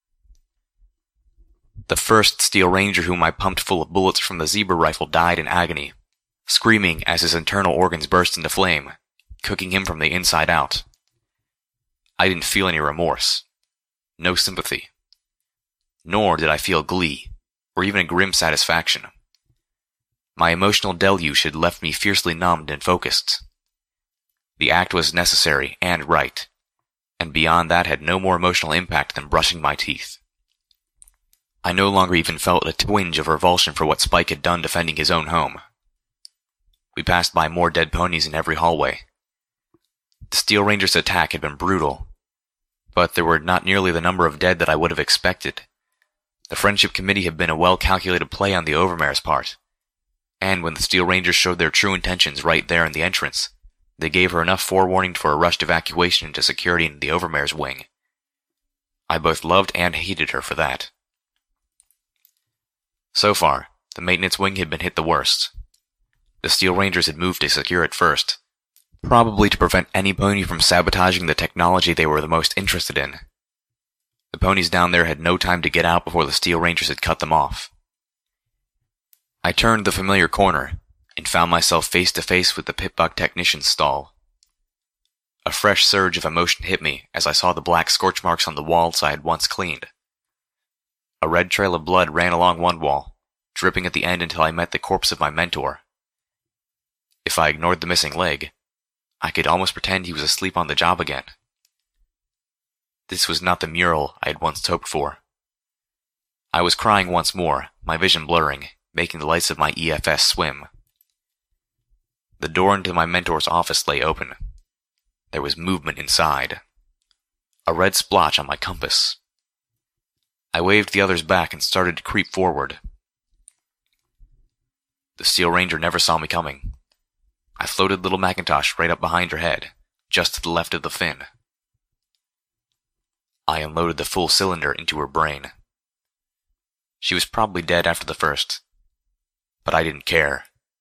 The first Steel Ranger whom I pumped full of bullets from the Zebra rifle died in agony, screaming as his internal organs burst into flame, cooking him from the inside out. I didn't feel any remorse, no sympathy. Nor did I feel glee, or even a grim satisfaction. My emotional deluge had left me fiercely numbed and focused. The act was necessary and right, and beyond that had no more emotional impact than brushing my teeth. I no longer even felt a twinge of revulsion for what Spike had done defending his own home. We passed by more dead ponies in every hallway. The Steel Ranger's attack had been brutal, but there were not nearly the number of dead that I would have expected. The Friendship Committee had been a well-calculated play on the Overmare's part, and when the Steel Rangers showed their true intentions right there in the entrance, they gave her enough forewarning for a rushed evacuation into security in the Overmare's wing. I both loved and hated her for that. So far, the maintenance wing had been hit the worst. The Steel Rangers had moved to secure it first, probably to prevent any pony from sabotaging the technology they were the most interested in. The ponies down there had no time to get out before the Steel Rangers had cut them off. I turned the familiar corner, and found myself face to face with the Pip-Buck technician's stall. A fresh surge of emotion hit me as I saw the black scorch marks on the walls I had once cleaned. A red trail of blood ran along one wall, dripping at the end until I met the corpse of my mentor. If I ignored the missing leg, I could almost pretend he was asleep on the job again. This was not the mural I had once hoped for. I was crying once more, my vision blurring, making the lights of my E F S swim. The door into my mentor's office lay open. There was movement inside. A red splotch on my compass. I waved the others back and started to creep forward. The Steel Ranger never saw me coming. I floated little Macintosh right up behind her head, just to the left of the fin. I unloaded the full cylinder into her brain. She was probably dead after the first, but I didn't care.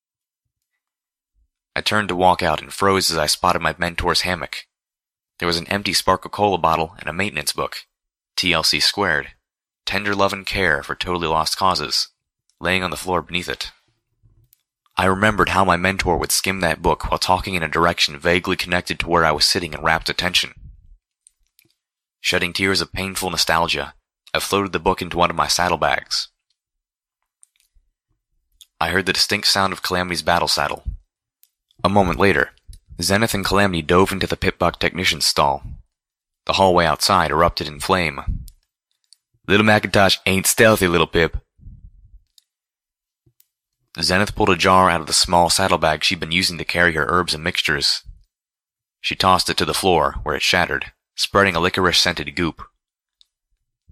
I turned to walk out and froze as I spotted my mentor's hammock. There was an empty Sparkle-Cola bottle and a maintenance book, T L C squared, Tender Love and Care for Totally Lost Causes, laying on the floor beneath it. I remembered how my mentor would skim that book while talking in a direction vaguely connected to where I was sitting in rapt attention. Shedding tears of painful nostalgia, I floated the book into one of my saddlebags. I heard the distinct sound of Calamity's battle saddle. A moment later, Zenith and Calamity dove into the Pip-Buck technician's stall. The hallway outside erupted in flame. "Little Macintosh ain't stealthy, little Pip." Zenith pulled a jar out of the small saddlebag she'd been using to carry her herbs and mixtures. She tossed it to the floor, where it shattered, spreading a licorice-scented goop,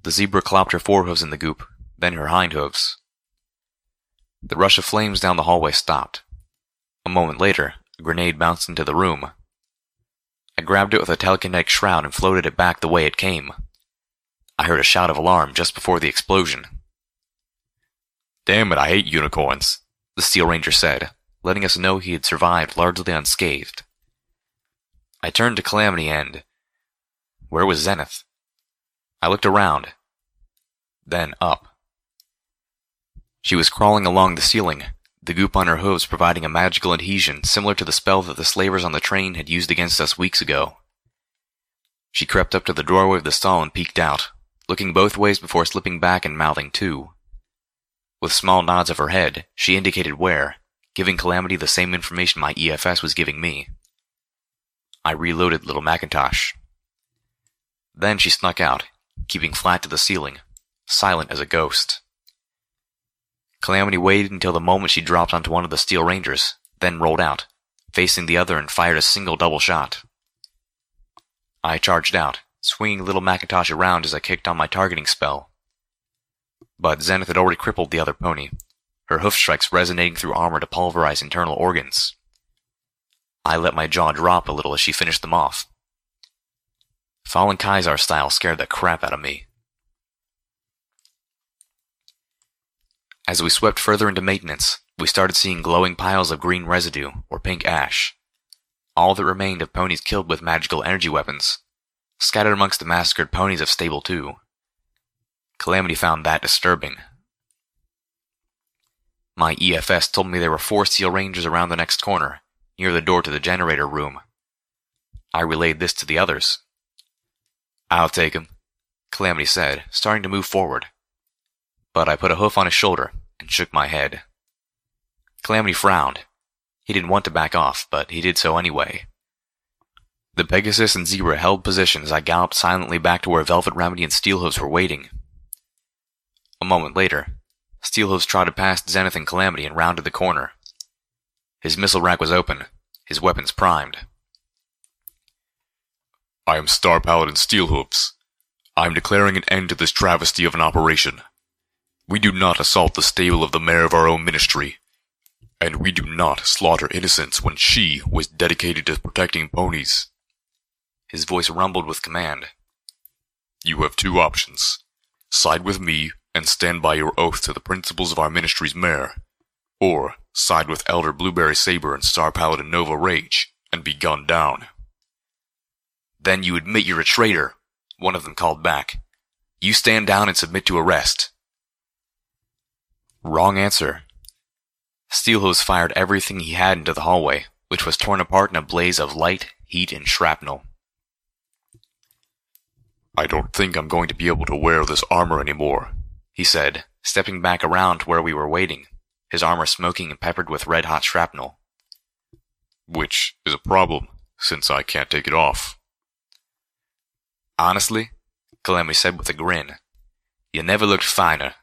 The zebra clopped her forehooves in the goop, then her hindhooves. The rush of flames down the hallway stopped. A moment later, a grenade bounced into the room. I grabbed it with a telekinetic shroud and floated it back the way it came. I heard a shout of alarm just before the explosion. "Damn it, I hate unicorns," the Steel Ranger said, letting us know he had survived largely unscathed. I turned to Calamity and... where was Zenith? I looked around, then up. She was crawling along the ceiling, the goop on her hooves providing a magical adhesion similar to the spell that the slavers on the train had used against us weeks ago. She crept up to the doorway of the stall and peeked out, looking both ways before slipping back and mouthing to. With small nods of her head, she indicated where, giving Calamity the same information my E F S was giving me. I reloaded Little Macintosh. Then she snuck out, keeping flat to the ceiling, silent as a ghost. Calamity waited until the moment she dropped onto one of the Steel Rangers, then rolled out, facing the other and fired a single double shot. I charged out, swinging Little Macintosh around as I kicked on my targeting spell. But Zenith had already crippled the other pony, her hoof strikes resonating through armor to pulverize internal organs. I let my jaw drop a little as she finished them off. Fallen Kaisar style scared the crap out of me. As we swept further into maintenance, we started seeing glowing piles of green residue, or pink ash. All that remained of ponies killed with magical energy weapons, scattered amongst the massacred ponies of Stable two. Calamity found that disturbing. My E F S told me there were four Steel Rangers around the next corner, near the door to the generator room. I relayed this to the others. "I'll take him," Calamity said, starting to move forward. But I put a hoof on his shoulder and shook my head. Calamity frowned. He didn't want to back off, but he did so anyway. The Pegasus and Zebra held position as I galloped silently back to where Velvet Remedy and Steelhooves were waiting. A moment later, Steelhooves trotted past Zenith and Calamity and rounded the corner. His missile rack was open, his weapons primed. "I am Star Paladin Steelhooves. I am declaring an end to this travesty of an operation. We do not assault the stable of the mayor of our own ministry, and we do not slaughter innocents when she was dedicated to protecting ponies." His voice rumbled with command. "You have two options. Side with me and stand by your oath to the principles of our ministry's mayor, or side with Elder Blueberry Saber and Star Paladin Nova Rage and be gunned down." "Then you admit you're a traitor," one of them called back. "You stand down and submit to arrest." Wrong answer. Steelhooves fired everything he had into the hallway, which was torn apart in a blaze of light, heat, and shrapnel. "I don't think I'm going to be able to wear this armor anymore," he said, stepping back around to where we were waiting, his armor smoking and peppered with red-hot shrapnel. "Which is a problem, since I can't take it off." "Honestly," Calamity said with a grin, "you never looked finer."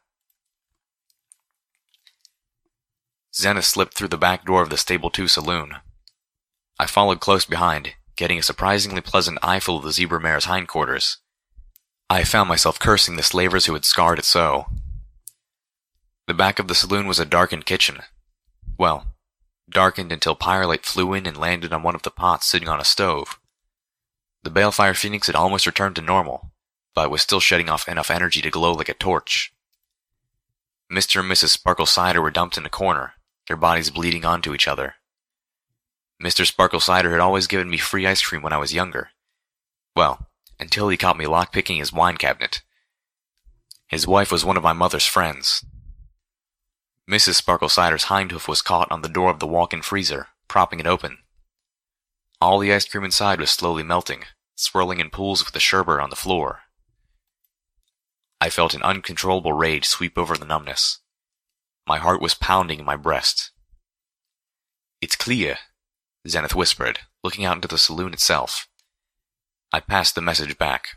Zenith slipped through the back door of the Stable two saloon. I followed close behind, getting a surprisingly pleasant eyeful of the zebra mare's hindquarters. I found myself cursing the slavers who had scarred it so. The back of the saloon was a darkened kitchen. Well, darkened until Pyrelight flew in and landed on one of the pots sitting on a stove. The Balefire Phoenix had almost returned to normal, but was still shedding off enough energy to glow like a torch. Mister and Missus Sparkle Cider were dumped in a corner, their bodies bleeding onto each other. Mister Sparkle Cider had always given me free ice cream when I was younger. Well, until he caught me lockpicking his wine cabinet. His wife was one of my mother's friends. Missus Sparkle Cider's hindhoof was caught on the door of the walk-in freezer, propping it open. All the ice cream inside was slowly melting, swirling in pools with the sherbet on the floor. I felt an uncontrollable rage sweep over the numbness. My heart was pounding in my breast. "It's clear," Zenith whispered, looking out into the saloon itself. I passed the message back.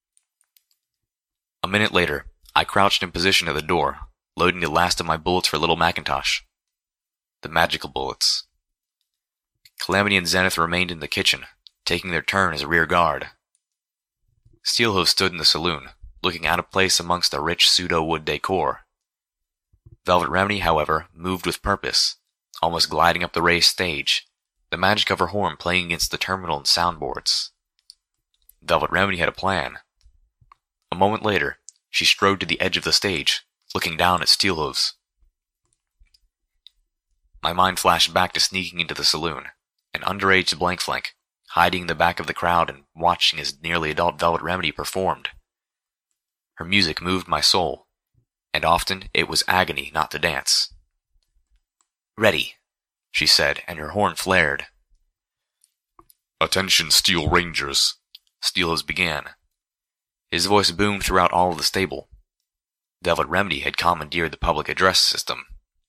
A minute later, I crouched in position at the door, loading the last of my bullets for Little Macintosh. The magical bullets. Calamity and Zenith remained in the kitchen, taking their turn as rear guard. Steelhooves stood in the saloon, looking out of place amongst the rich pseudo-wood decor. Velvet Remedy, however, moved with purpose, almost gliding up the raised stage, the magic of her horn playing against the terminal and soundboards. Velvet Remedy had a plan. A moment later, she strode to the edge of the stage, looking down at Steelhooves. My mind flashed back to sneaking into the saloon, an underage Blankflank, hiding in the back of the crowd and watching as nearly adult Velvet Remedy performed. Her music moved my soul, and often it was agony not to dance. "Ready," she said, and her horn flared. "Attention, Steel Rangers," Steelhooves began. His voice boomed throughout all of the stable. Velvet Remedy had commandeered the public address system.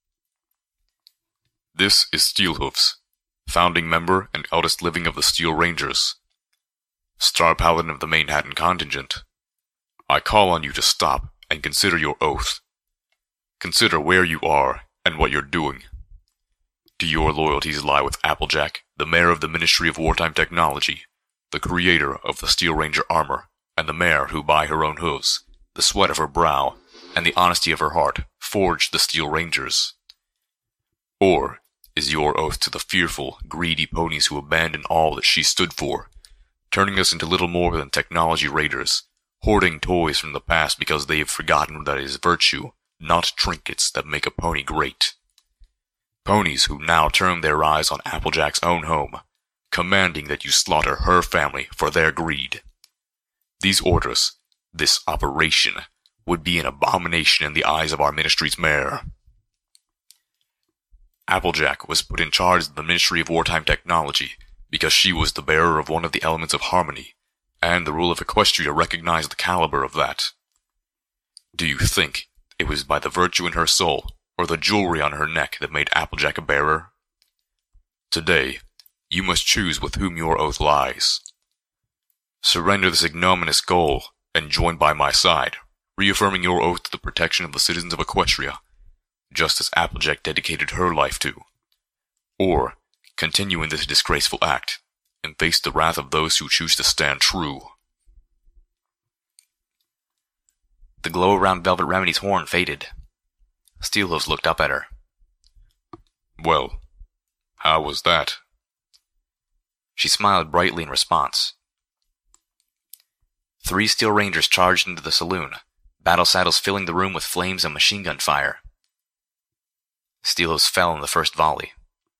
"This is Steelhooves, founding member and eldest living of the Steel Rangers, Star Paladin of the Manhattan contingent. I call on you to stop and consider your oath. Consider where you are and what you're doing. Do your loyalties lie with Applejack, the mayor of the Ministry of Wartime Technology, the creator of the Steel Ranger armor, and the mare who by her own hooves, the sweat of her brow, and the honesty of her heart, forged the Steel Rangers? Or is your oath to the fearful, greedy ponies who abandoned all that she stood for, turning us into little more than technology raiders, hoarding toys from the past because they have forgotten that it is virtue, not trinkets, that make a pony great? Ponies who now turn their eyes on Applejack's own home, commanding that you slaughter her family for their greed. These orders, this operation, would be an abomination in the eyes of our ministry's mayor. Applejack was put in charge of the Ministry of Wartime Technology because she was the bearer of one of the elements of harmony, and the rule of Equestria recognized the caliber of that. Do you think it was by the virtue in her soul or the jewelry on her neck that made Applejack a bearer? Today, you must choose with whom your oath lies. Surrender this ignominious goal and join by my side, reaffirming your oath to the protection of the citizens of Equestria, just as Applejack dedicated her life to. Or continue in this disgraceful act and face the wrath of those who choose to stand true. The glow around Velvet Remedy's horn faded. Steelhooves looked up at her. "Well, how was that?" She smiled brightly in response. Three Steel Rangers charged into the saloon, battle saddles filling the room with flames and machine gun fire. Steelhooves fell in the first volley.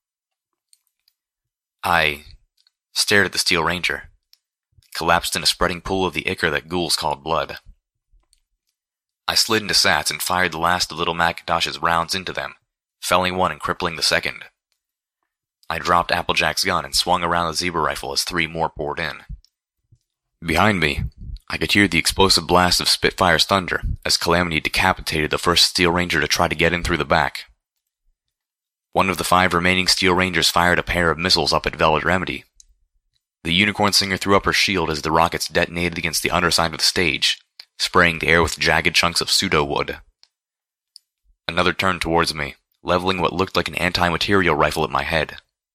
I stared at the Steel Ranger, collapsed in a spreading pool of the ichor that ghouls called blood. I slid into Sats and fired the last of Little Macintosh's rounds into them, felling one and crippling the second. I dropped Applejack's gun and swung around the zebra rifle as three more poured in. Behind me, I could hear the explosive blast of Spitfire's thunder as Calamity decapitated the first Steel Ranger to try to get in through the back. One of the five remaining Steel Rangers fired a pair of missiles up at Velvet Remedy. The Unicorn Singer threw up her shield as the rockets detonated against the underside of the stage, spraying the air with jagged chunks of pseudo-wood. Another turned towards me, leveling what looked like an anti-material rifle at my head.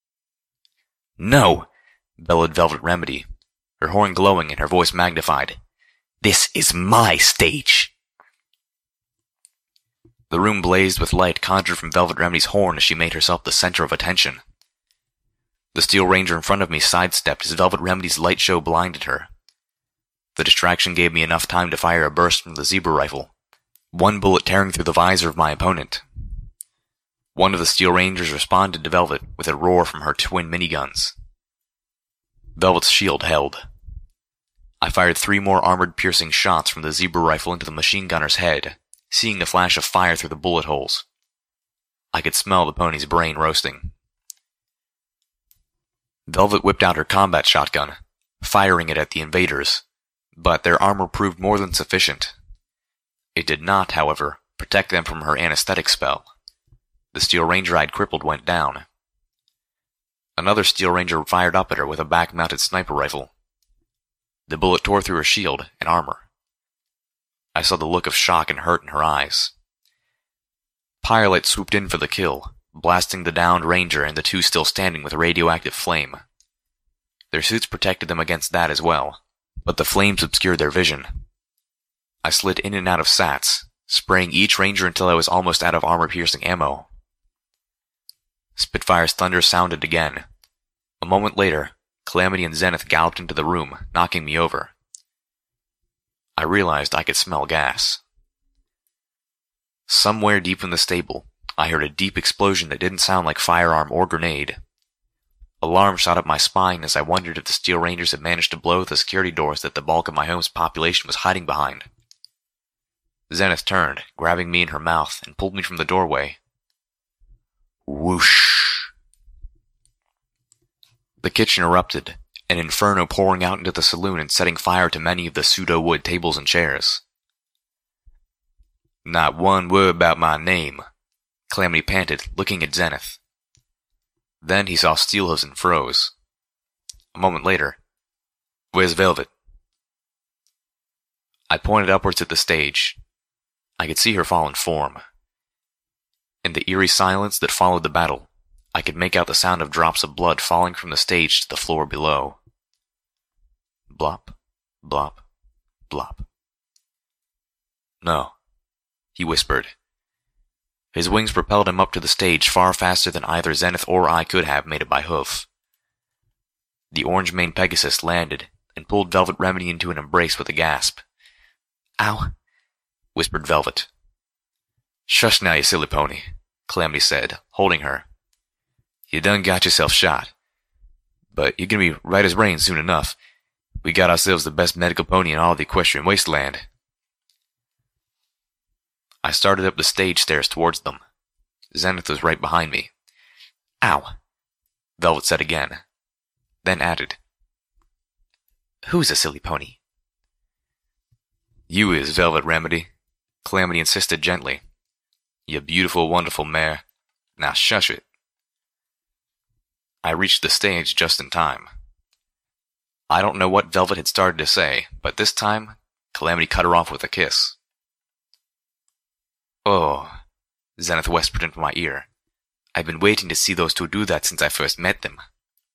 "No!" bellowed Velvet Remedy, her horn glowing and her voice magnified. "This is my stage!" The room blazed with light conjured from Velvet Remedy's horn as she made herself the center of attention. The Steel Ranger in front of me sidestepped as Velvet Remedy's light show blinded her. The distraction gave me enough time to fire a burst from the zebra rifle, one bullet tearing through the visor of my opponent. One of the Steel Rangers responded to Velvet with a roar from her twin miniguns. Velvet's shield held. I fired three more armored-piercing shots from the zebra rifle into the machine gunner's head, seeing a flash of fire through the bullet holes. I could smell the pony's brain roasting. Velvet whipped out her combat shotgun, firing it at the invaders, but their armor proved more than sufficient. It did not, however, protect them from her anesthetic spell. The Steel Ranger I'd crippled went down. Another Steel Ranger fired up at her with a back-mounted sniper rifle. The bullet tore through her shield and armor. I saw the look of shock and hurt in her eyes. Pyrelight swooped in for the kill, blasting the downed Ranger and the two still standing with a radioactive flame. Their suits protected them against that as well, but the flames obscured their vision. I slid in and out of sats, spraying each ranger until I was almost out of armor-piercing ammo. Spitfire's thunder sounded again. A moment later, Calamity and Zenith galloped into the room, knocking me over. I realized I could smell gas. Somewhere deep in the stable, I heard a deep explosion that didn't sound like firearm or grenade. Alarm shot up my spine as I wondered if the Steel Rangers had managed to blow the security doors that the bulk of my home's population was hiding behind. Zenith turned, grabbing me in her mouth, and pulled me from the doorway. Whoosh! The kitchen erupted, an inferno pouring out into the saloon and setting fire to many of the pseudo-wood tables and chairs. Not one word about my name, Calamity panted, looking at Zenith. Then he saw Steelhooves and froze. A moment later, "Where's Velvet?" I pointed upwards at the stage. I could see her fallen form. In the eerie silence that followed the battle, I could make out the sound of drops of blood falling from the stage to the floor below. Blop, blop, blop. "No," he whispered. His wings propelled him up to the stage far faster than either Zenith or I could have made it by hoof. The orange-maned Pegasus landed and pulled Velvet Remedy into an embrace with a gasp. "Ow," whispered Velvet. "Shush now, you silly pony," Calamity said, holding her. "You done got yourself shot. But you're gonna be right as rain soon enough. We got ourselves the best medical pony in all the equestrian wasteland." I started up the stage stairs towards them. Zenith was right behind me. "Ow," Velvet said again, then added, "Who's a silly pony?" "You is, Velvet Remedy," Calamity insisted gently. "You beautiful, wonderful mare. Now shush it." I reached the stage just in time. I don't know what Velvet had started to say, but this time, Calamity cut her off with a kiss. "Oh," Zenith whispered into my ear. "I've been waiting to see those two do that since I first met them."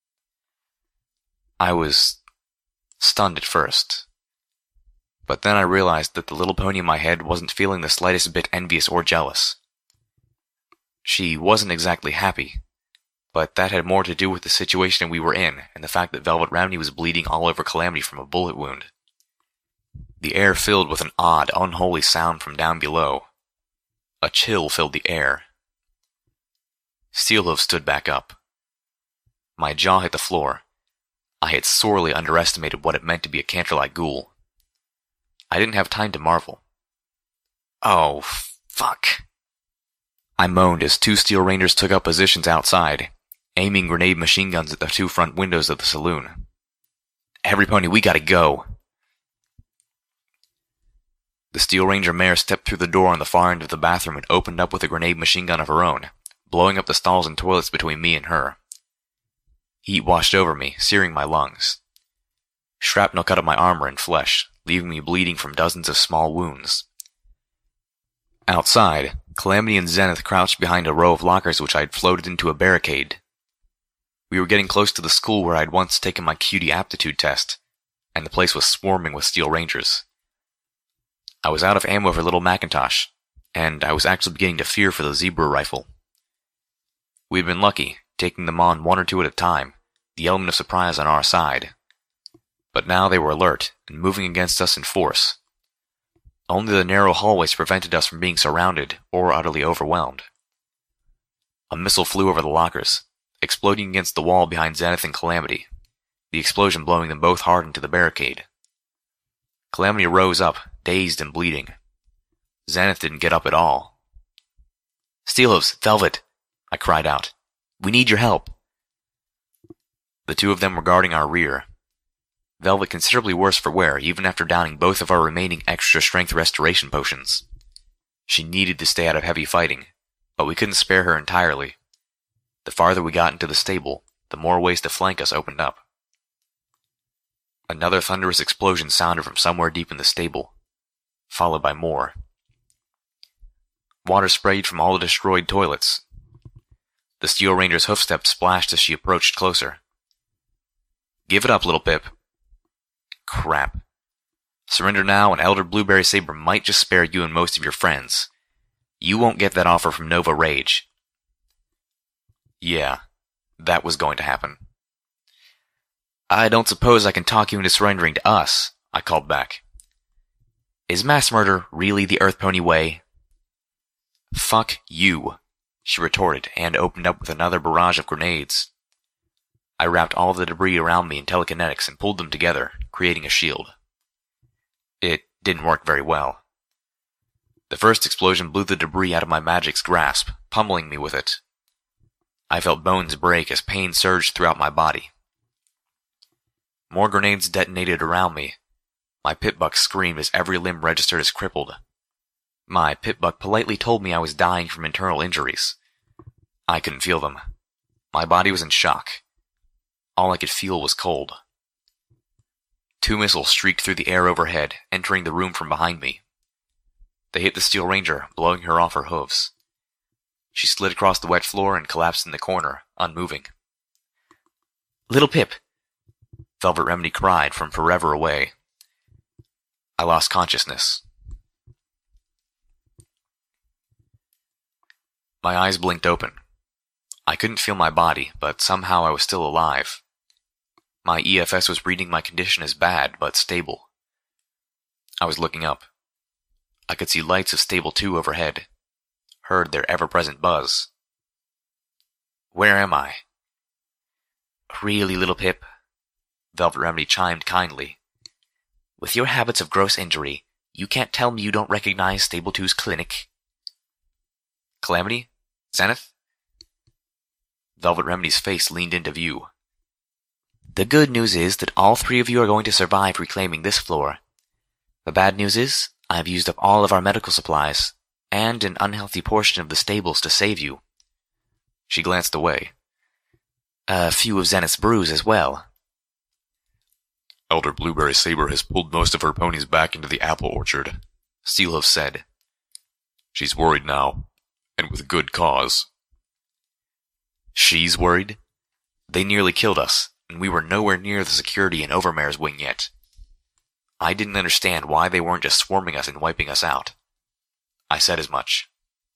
I was stunned at first. But then I realized that the little pony in my head wasn't feeling the slightest bit envious or jealous. She wasn't exactly happy, but that had more to do with the situation we were in and the fact that Velvet Remedy was bleeding all over Calamity from a bullet wound. The air filled with an odd, unholy sound from down below. A chill filled the air. Steelhooves stood back up. My jaw hit the floor. I had sorely underestimated what it meant to be a Canterlite ghoul. I didn't have time to marvel. "Oh, fuck." I moaned as two Steel Rangers took up positions outside, aiming grenade machine guns at the two front windows of the saloon. "Every pony, we gotta go." The Steel Ranger mare stepped through the door on the far end of the bathroom and opened up with a grenade machine gun of her own, blowing up the stalls and toilets between me and her. Heat washed over me, searing my lungs. Shrapnel cut up my armor and flesh, leaving me bleeding from dozens of small wounds. Outside, Calamity and Zenith crouched behind a row of lockers which I had floated into a barricade. We were getting close to the school where I'd once taken my cutie aptitude test, and the place was swarming with Steel Rangers. I was out of ammo for Little Macintosh, and I was actually beginning to fear for the Zebra rifle. We had been lucky, taking them on one or two at a time, the element of surprise on our side. But now they were alert and moving against us in force. Only the narrow hallways prevented us from being surrounded or utterly overwhelmed. A missile flew over the lockers, exploding against the wall behind Zenith and Calamity, the explosion blowing them both hard into the barricade. Calamity rose up, dazed and bleeding. Zenith didn't get up at all. "Steelhooves, Velvet," I cried out. "We need your help." The two of them were guarding our rear. Velvet considerably worse for wear, even after downing both of our remaining extra-strength restoration potions. She needed to stay out of heavy fighting, but we couldn't spare her entirely. The farther we got into the stable, the more ways to flank us opened up. Another thunderous explosion sounded from somewhere deep in the stable, followed by more. Water sprayed from all the destroyed toilets. The Steel Ranger's hoofsteps splashed as she approached closer. "Give it up, little Pip." Crap. Surrender now, and Elder Blueberry Saber might just spare you and most of your friends. You won't get that offer from Nova Rage. Yeah, that was going to happen. I don't suppose I can talk you into surrendering to us, I called back. Is mass murder really the Earth Pony way? Fuck you, she retorted and opened up with another barrage of grenades. I wrapped all of the debris around me in telekinetics and pulled them together, creating a shield. It didn't work very well. The first explosion blew the debris out of my magic's grasp, pummeling me with it. I felt bones break as pain surged throughout my body. More grenades detonated around me. My Pip-Buck screamed as every limb registered as crippled. My Pip-Buck politely told me I was dying from internal injuries. I couldn't feel them. My body was in shock. All I could feel was cold. Two missiles streaked through the air overhead, entering the room from behind me. They hit the Steel Ranger, blowing her off her hooves. She slid across the wet floor and collapsed in the corner, unmoving. Little Pip! Velvet Remedy cried from forever away. I lost consciousness. My eyes blinked open. I couldn't feel my body, but somehow I was still alive. My E F S was reading my condition as bad, but stable. I was looking up. I could see lights of Stable two overhead. Heard their ever-present buzz. Where am I? Really, little Pip? Velvet Remedy chimed kindly. With your habits of gross injury, you can't tell me you don't recognize Stable two's clinic. Calamity? Zenith? Velvet Remedy's face leaned into view. The good news is that all three of you are going to survive reclaiming this floor. The bad news is, I have used up all of our medical supplies, and an unhealthy portion of the stables to save you. She glanced away. A few of Zenith's brews as well. Elder Blueberry Saber has pulled most of her ponies back into the apple orchard, Steelhoof said. She's worried now, and with good cause. She's worried? They nearly killed us, and we were nowhere near the security in Overmare's wing yet. I didn't understand why they weren't just swarming us and wiping us out. I said as much.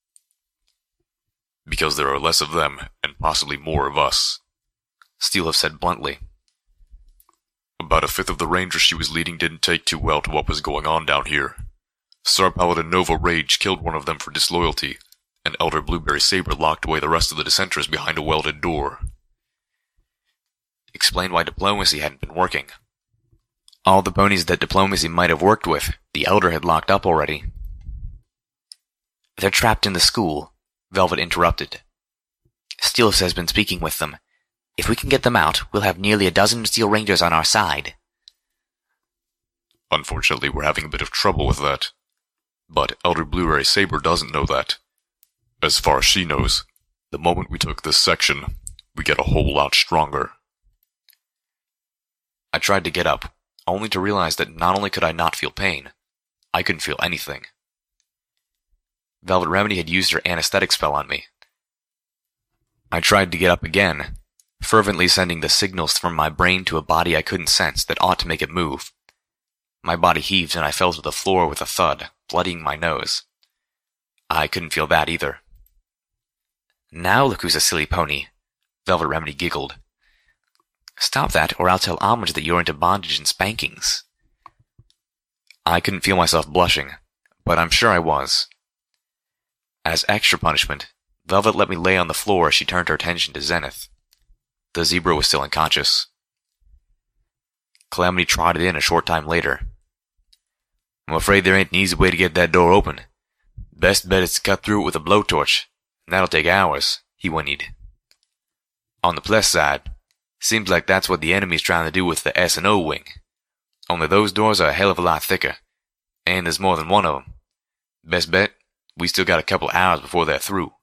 Because there are less of them, and possibly more of us, Steelhoof said bluntly. About a fifth of the Rangers she was leading didn't take too well to what was going on down here. Star Paladin Nova Rage killed one of them for disloyalty, and Elder Blueberry Saber locked away the rest of the dissenters behind a welded door. Explained why diplomacy hadn't been working. All the ponies that diplomacy might have worked with, the Elder had locked up already. They're trapped in the school, Velvet interrupted. Steelhoof has been speaking with them. If we can get them out, we'll have nearly a dozen Steel Rangers on our side. Unfortunately, we're having a bit of trouble with that. But Elder Blueberry Saber doesn't know that. As far as she knows, the moment we took this section, we get a whole lot stronger. I tried to get up, only to realize that not only could I not feel pain, I couldn't feel anything. Velvet Remedy had used her anesthetic spell on me. I tried to get up again, fervently sending the signals from my brain to a body I couldn't sense that ought to make it move. My body heaved and I fell to the floor with a thud, bloodying my nose. I couldn't feel that either. Now look who's a silly pony, Velvet Remedy giggled. Stop that, or I'll tell Homage that you're into bondage and spankings. I couldn't feel myself blushing, but I'm sure I was. As extra punishment, Velvet let me lay on the floor as she turned her attention to Zenith. The zebra was still unconscious. Calamity trotted in a short time later. I'm afraid there ain't an easy way to get that door open. Best bet is to cut through it with a blowtorch, and that'll take hours, he whinnied. On the plus side, seems like that's what the enemy's trying to do with the S and O wing. Only those doors are a hell of a lot thicker, and there's more than one of them. Best bet, we still got a couple hours before they're through.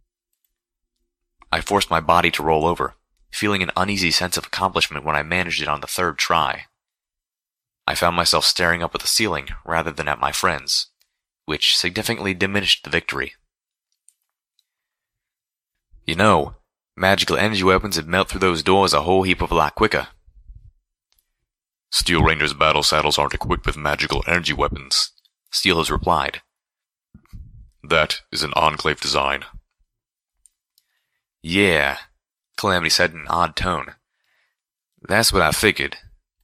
I forced my body to roll over, feeling an uneasy sense of accomplishment when I managed it on the third try. I found myself staring up at the ceiling rather than at my friends, which significantly diminished the victory. You know, magical energy weapons would melt through those doors a whole heap of a lot quicker. Steel Rangers' battle saddles aren't equipped with magical energy weapons, Steelhooves replied. That is an Enclave design. Yeah, Calamity said in an odd tone. That's what I figured.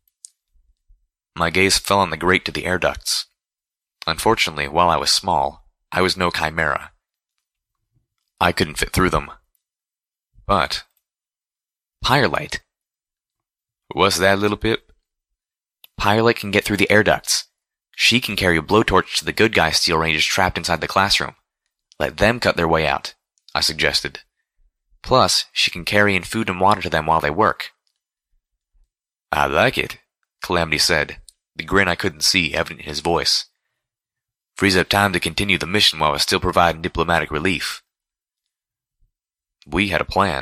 My gaze fell on the grate to the air ducts. Unfortunately, while I was small, I was no chimera. I couldn't fit through them. But Pyrelight. What's that, little Pip? Pyrelight can get through the air ducts. She can carry a blowtorch to the good guy Steel Rangers trapped inside the classroom. Let them cut their way out, I suggested. Plus, she can carry in food and water to them while they work. I like it, Calamity said, the grin I couldn't see evident in his voice. Frees up time to continue the mission while we're still providing diplomatic relief. We had a plan.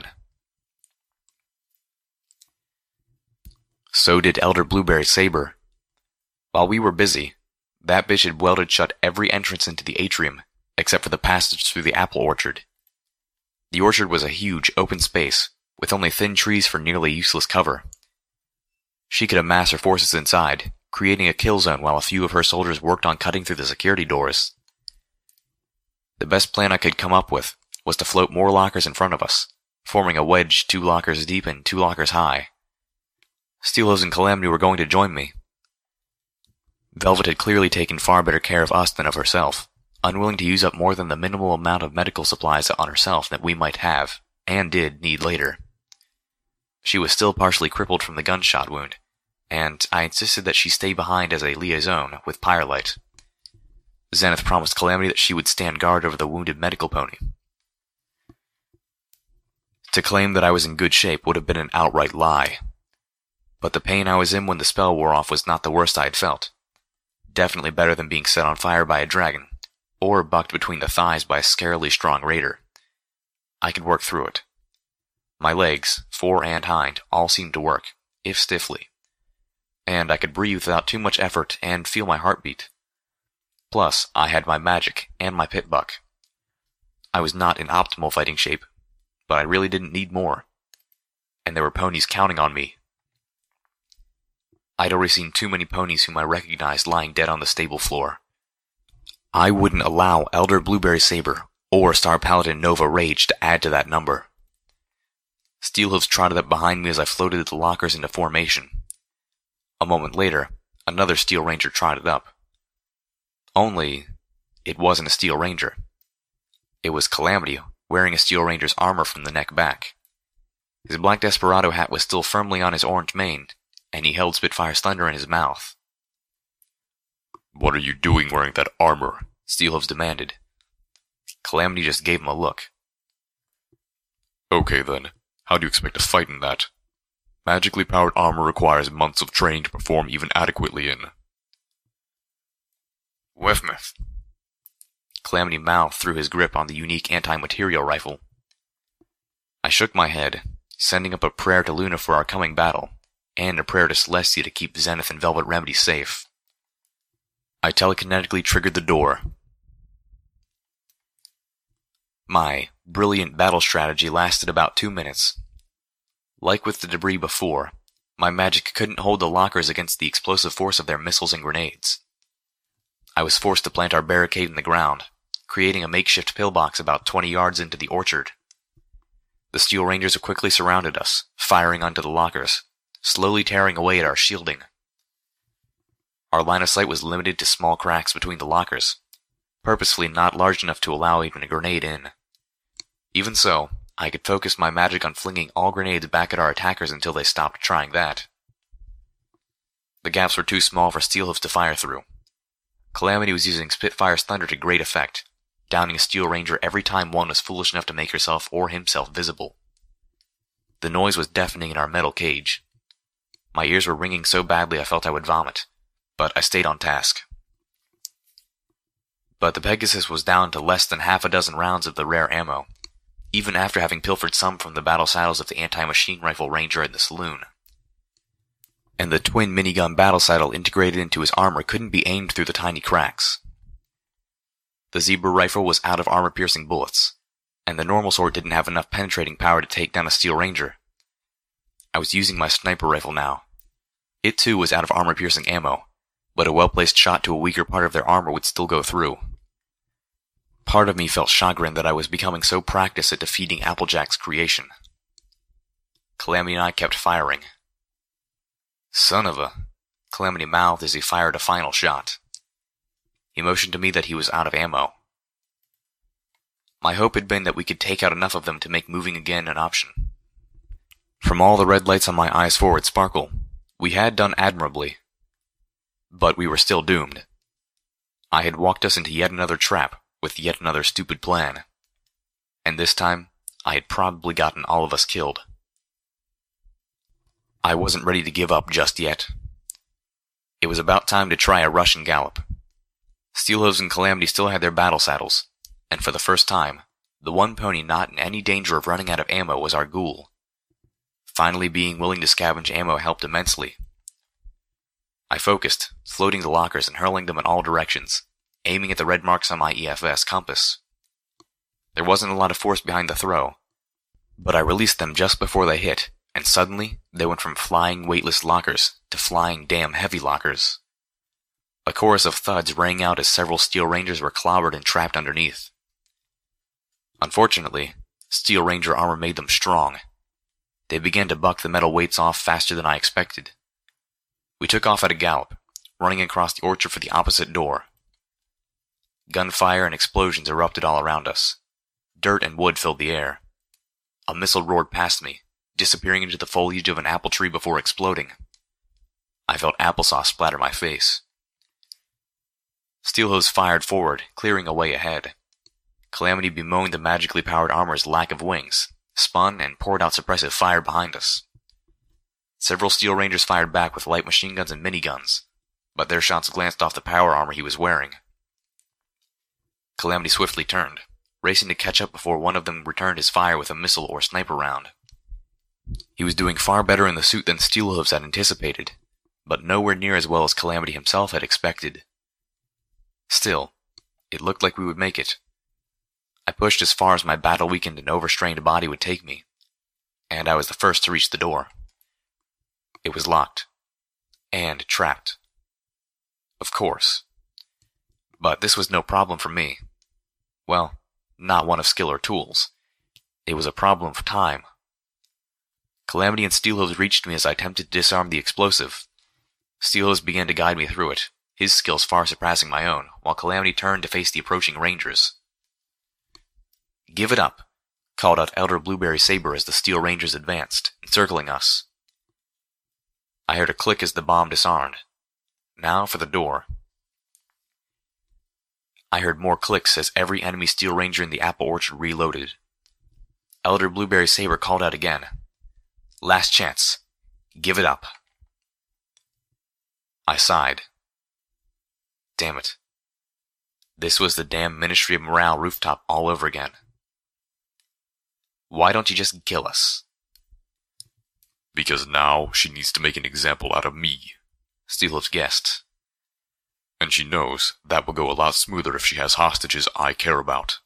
So did Elder Blueberry Saber. While we were busy, that bitch had welded shut every entrance into the atrium, except for the passage through the apple orchard. The orchard was a huge, open space, with only thin trees for nearly useless cover. She could amass her forces inside, creating a kill zone while a few of her soldiers worked on cutting through the security doors. The best plan I could come up with was to float more lockers in front of us, forming a wedge two lockers deep and two lockers high. Steelhooves and Calamity were going to join me. Velvet had clearly taken far better care of us than of herself, unwilling to use up more than the minimal amount of medical supplies on herself that we might have, and did, need later. She was still partially crippled from the gunshot wound, and I insisted that she stay behind as a liaison with Pyrelight. Zenith promised Calamity that she would stand guard over the wounded medical pony. To claim that I was in good shape would have been an outright lie. But the pain I was in when the spell wore off was not the worst I had felt. Definitely better than being set on fire by a dragon, or bucked between the thighs by a scarily strong raider. I could work through it. My legs, fore and hind, all seemed to work, if stiffly. And I could breathe without too much effort and feel my heartbeat. Plus, I had my magic and my pit buck. I was not in optimal fighting shape, but I really didn't need more. And there were ponies counting on me. I'd already seen too many ponies whom I recognized lying dead on the stable floor. I wouldn't allow Elder Blueberry Saber or Star Paladin Nova Rage to add to that number. Steelhooves trotted up behind me as I floated the lockers into formation. A moment later, another Steel Ranger trotted up. Only, it wasn't a Steel Ranger. It was Calamity, wearing a Steel Ranger's armor from the neck back. His black Desperado hat was still firmly on his orange mane, and he held Spitfire's thunder in his mouth. What are you doing wearing that armor? Steelhooves demanded. Calamity just gave him a look. Okay then, how do you expect to fight in that? Magically powered armor requires months of training to perform even adequately in. Whiffmith. Calamity mouthed through his grip on the unique anti-material rifle. I shook my head, sending up a prayer to Luna for our coming battle, and a prayer to Celestia to keep Zenith and Velvet Remedy safe. I telekinetically triggered the door. My brilliant battle strategy lasted about two minutes. Like with the debris before, my magic couldn't hold the lockers against the explosive force of their missiles and grenades. I was forced to plant our barricade in the ground, creating a makeshift pillbox about twenty yards into the orchard. The Steel Rangers quickly surrounded us, firing onto the lockers, slowly tearing away at our shielding. Our line of sight was limited to small cracks between the lockers, purposefully not large enough to allow even a grenade in. Even so, I could focus my magic on flinging all grenades back at our attackers until they stopped trying that. The gaps were too small for Steelhooves to fire through. Calamity was using Spitfire's thunder to great effect, downing a Steel Ranger every time one was foolish enough to make herself or himself visible. The noise was deafening in our metal cage. My ears were ringing so badly I felt I would vomit, but I stayed on task. But the Pegasus was down to less than half a dozen rounds of the rare ammo, even after having pilfered some from the battle saddles of the anti-machine rifle ranger in the saloon. And the twin minigun battle saddle integrated into his armor couldn't be aimed through the tiny cracks. The Zebra rifle was out of armor-piercing bullets, and the normal sword didn't have enough penetrating power to take down a Steel Ranger. I was using my sniper rifle now. It too was out of armor-piercing ammo, but a well-placed shot to a weaker part of their armor would still go through. Part of me felt chagrined that I was becoming so practiced at defeating Applejack's creation. Calamity and I kept firing. Son of a... Calamity mouthed as he fired a final shot. He motioned to me that he was out of ammo. My hope had been that we could take out enough of them to make moving again an option. From all the red lights on my eyes forward sparkle, we had done admirably. But we were still doomed. I had walked us into yet another trap with yet another stupid plan. And this time, I had probably gotten all of us killed. I wasn't ready to give up just yet. It was about time to try a rush and gallop. Steelhooves and Calamity still had their battle saddles, and for the first time, the one pony not in any danger of running out of ammo was our ghoul. Finally being willing to scavenge ammo helped immensely. I focused, floating the lockers and hurling them in all directions, aiming at the red marks on my E F S compass. There wasn't a lot of force behind the throw, but I released them just before they hit, and suddenly they went from flying weightless lockers to flying damn heavy lockers. A chorus of thuds rang out as several Steel Rangers were clobbered and trapped underneath. Unfortunately, Steel Ranger armor made them strong. They began to buck the metal weights off faster than I expected. We took off at a gallop, running across the orchard for the opposite door. Gunfire and explosions erupted all around us. Dirt and wood filled the air. A missile roared past me, disappearing into the foliage of an apple tree before exploding. I felt applesauce splatter my face. Steelhooves fired forward, clearing a way ahead. Calamity bemoaned the magically powered armor's lack of wings, spun and poured out suppressive fire behind us. Several Steel Rangers fired back with light machine guns and miniguns, but their shots glanced off the power armor he was wearing. Calamity swiftly turned, racing to catch up before one of them returned his fire with a missile or sniper round. He was doing far better in the suit than Steelhooves had anticipated, but nowhere near as well as Calamity himself had expected. Still, it looked like we would make it. I pushed as far as my battle-weakened and overstrained body would take me, and I was the first to reach the door. It was locked. And trapped. Of course. But this was no problem for me. Well, not one of skill or tools. It was a problem of time. Calamity and Steelhooves reached me as I attempted to disarm the explosive. Steelhooves began to guide me through it, his skills far surpassing my own, while Calamity turned to face the approaching Rangers. "Give it up," called out Elder Blueberry Saber as the Steel Rangers advanced, encircling us. I heard a click as the bomb disarmed. Now for the door. I heard more clicks as every enemy Steel Ranger in the apple orchard reloaded. Elder Blueberry Saber called out again. "Last chance. Give it up." I sighed. Damn it. This was the damn Ministry of Morale rooftop all over again. Why don't you just kill us? Because now she needs to make an example out of me, Steelhooves guessed. And she knows that will go a lot smoother if she has hostages I care about.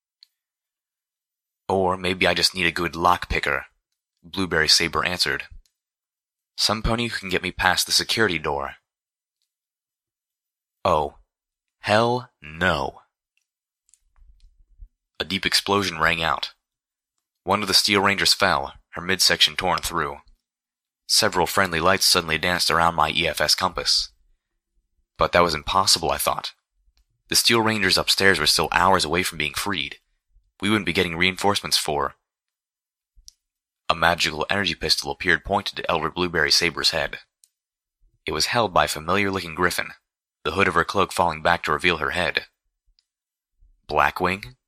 Or maybe I just need a good lockpicker, Blueberry Saber answered. Some pony who can get me past the security door. Oh, hell no. A deep explosion rang out. One of the Steel Rangers fell, her midsection torn through. Several friendly lights suddenly danced around my E F S compass. But that was impossible, I thought. The Steel Rangers upstairs were still hours away from being freed. We wouldn't be getting reinforcements for... A magical energy pistol appeared pointed to Elder Blueberry Saber's head. It was held by a familiar-looking griffin, the hood of her cloak falling back to reveal her head. Blackwing?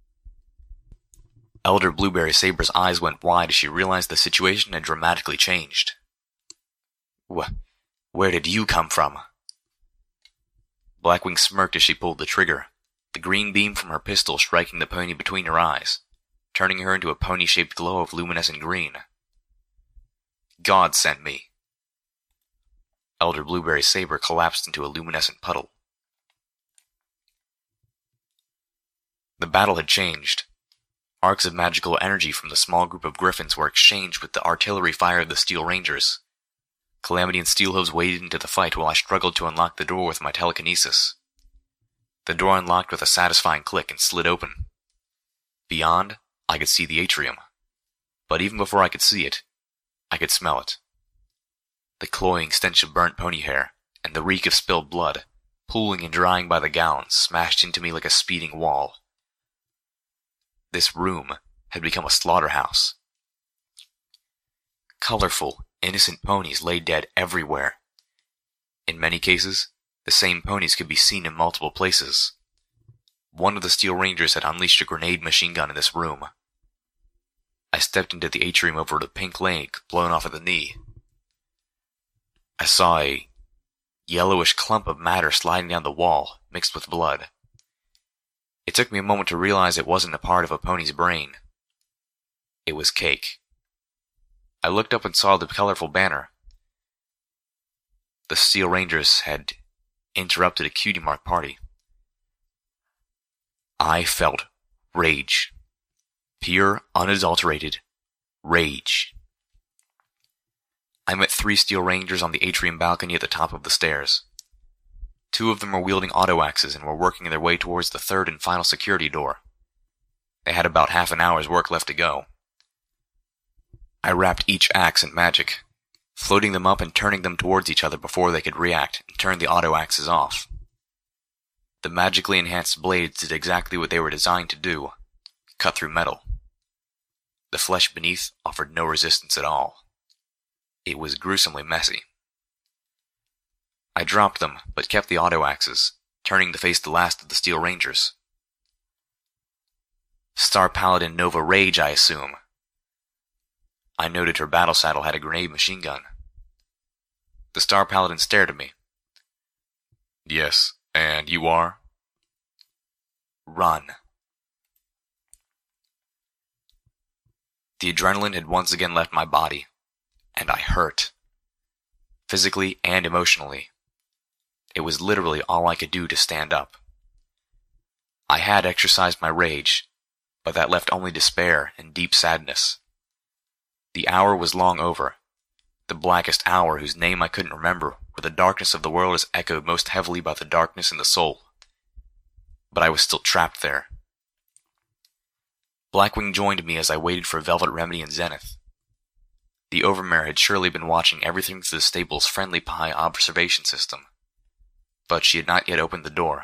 Elder Blueberry Saber's eyes went wide as she realized the situation had dramatically changed. Wh- where did you come from? Blackwing smirked as she pulled the trigger, the green beam from her pistol striking the pony between her eyes, turning her into a pony-shaped glow of luminescent green. God sent me. Elder Blueberry Saber collapsed into a luminescent puddle. The battle had changed. Arcs of magical energy from the small group of griffins were exchanged with the artillery fire of the Steel Rangers. Calamity and Steelhooves waded into the fight while I struggled to unlock the door with my telekinesis. The door unlocked with a satisfying click and slid open. Beyond, I could see the atrium. But even before I could see it, I could smell it. The cloying stench of burnt pony hair and the reek of spilled blood, pooling and drying by the gallons, smashed into me like a speeding wall. This room had become a slaughterhouse. Colorful, innocent ponies lay dead everywhere. In many cases, the same ponies could be seen in multiple places. One of the Steel Rangers had unleashed a grenade machine gun in this room. I stepped into the atrium over the pink leg blown off at the knee. I saw a yellowish clump of matter sliding down the wall, mixed with blood. It took me a moment to realize it wasn't a part of a pony's brain. It was cake. I looked up and saw the colorful banner. The Steel Rangers had interrupted a Cutie Mark party. I felt rage. Pure, unadulterated rage. I met three Steel Rangers on the atrium balcony at the top of the stairs. Two of them were wielding auto axes and were working their way towards the third and final security door. They had about half an hour's work left to go. I wrapped each axe in magic, floating them up and turning them towards each other before they could react and turn the auto axes off. The magically enhanced blades did exactly what they were designed to do, cut through metal. The flesh beneath offered no resistance at all. It was gruesomely messy. I dropped them, but kept the auto axes, turning to face the last of the Steel Rangers. Star Paladin Nova Rage, I assume. I noted her battle saddle had a grenade machine gun. The Star Paladin stared at me. Yes, and you are? Run. The adrenaline had once again left my body, and I hurt. Physically and emotionally. It was literally all I could do to stand up. I had exercised my rage, but that left only despair and deep sadness. The hour was long over, the blackest hour whose name I couldn't remember, where the darkness of the world is echoed most heavily by the darkness in the soul. But I was still trapped there. Blackwing joined me as I waited for Velvet Remedy and Zenith. The Overmare had surely been watching everything through the stable's friendly pie observation system, but she had not yet opened the door.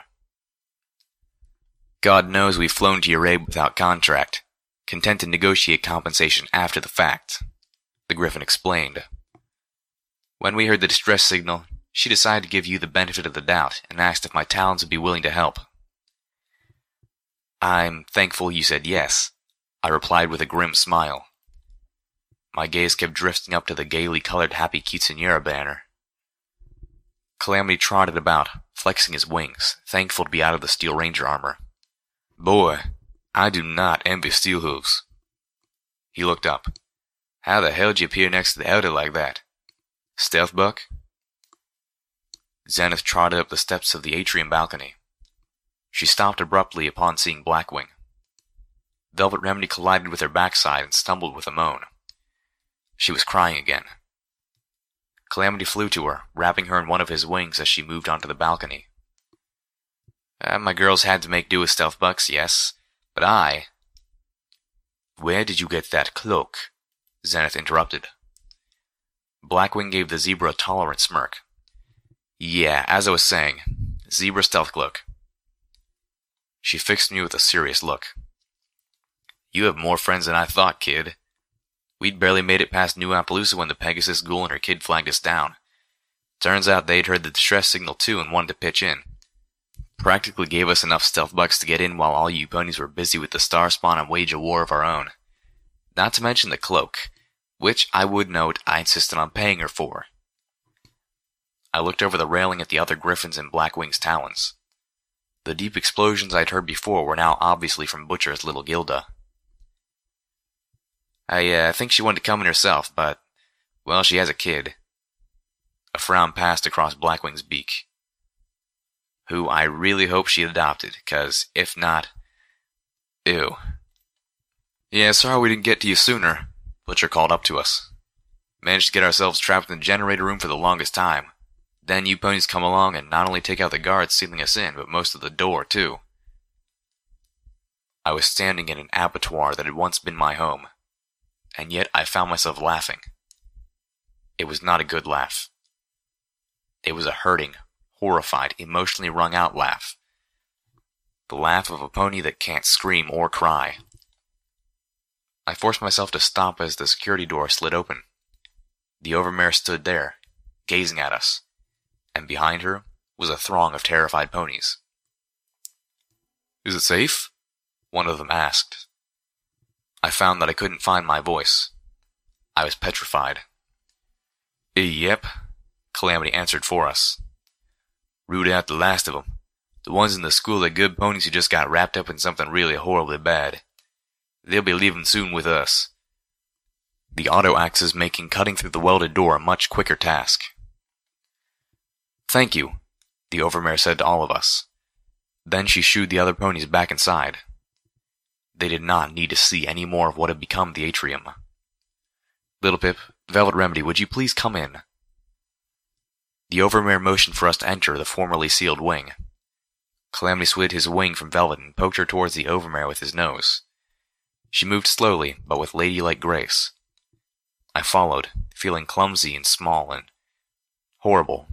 God knows we've flown to your aid without contract, content to negotiate compensation after the fact, the Griffin explained. When we heard the distress signal, she decided to give you the benefit of the doubt and asked if my talons would be willing to help. I'm thankful you said yes, I replied with a grim smile. My gaze kept drifting up to the gaily colored Happy Quinceañera banner. Calamity trotted about, flexing his wings, thankful to be out of the Steel Ranger armor. Boy, I do not envy Steelhooves. He looked up. How the hell did you appear next to the Elder like that? Stealth buck? Zenith trotted up the steps of the atrium balcony. She stopped abruptly upon seeing Blackwing. Velvet Remedy collided with her backside and stumbled with a moan. She was crying again. Calamity flew to her, wrapping her in one of his wings as she moved onto the balcony. Uh, my girls had to make do with stealth bucks, yes, but I... Where did you get that cloak? Zenith interrupted. Blackwing gave the zebra a tolerant smirk. Yeah, as I was saying, zebra stealth cloak. She fixed me with a serious look. You have more friends than I thought, kid. We'd barely made it past New Appaloosa when the Pegasus Ghoul and her kid flagged us down. Turns out they'd heard the distress signal too and wanted to pitch in. Practically gave us enough stealth bucks to get in while all you ponies were busy with the star spawn and wage a war of our own. Not to mention the cloak, which I would note I insisted on paying her for. I looked over the railing at the other griffins in Blackwing's talons. The deep explosions I'd heard before were now obviously from Butcher's little Gilda. I uh, think she wanted to come in herself, but, well, she has a kid. A frown passed across Blackwing's beak. Who I really hope she adopted, 'cause if not... Ew. Yeah, sorry we didn't get to you sooner, Butcher called up to us. Managed to get ourselves trapped in the generator room for the longest time. Then you ponies come along and not only take out the guards sealing us in, but most of the door, too. I was standing in an abattoir that had once been my home, and yet I found myself laughing. It was not a good laugh. It was a hurting, horrified, emotionally wrung-out laugh. The laugh of a pony that can't scream or cry. I forced myself to stop as the security door slid open. The Overmare stood there, gazing at us, and behind her was a throng of terrified ponies. "Is it safe?" one of them asked. I found that I couldn't find my voice. I was petrified. "Yep," Calamity answered for us. "Rooted out the last of them. The ones in the school are good ponies who just got wrapped up in something really horribly bad. They'll be leaving soon with us." The auto axes making cutting through the welded door a much quicker task. "Thank you," the Overmare said to all of us. Then she shooed the other ponies back inside. They did not need to see any more of what had become the atrium. "Little Pip, Velvet Remedy, would you please come in?" The Overmare motioned for us to enter the formerly sealed wing. Calamity slid his wing from Velvet and poked her towards the Overmare with his nose. She moved slowly, but with ladylike grace. I followed, feeling clumsy and small and horrible.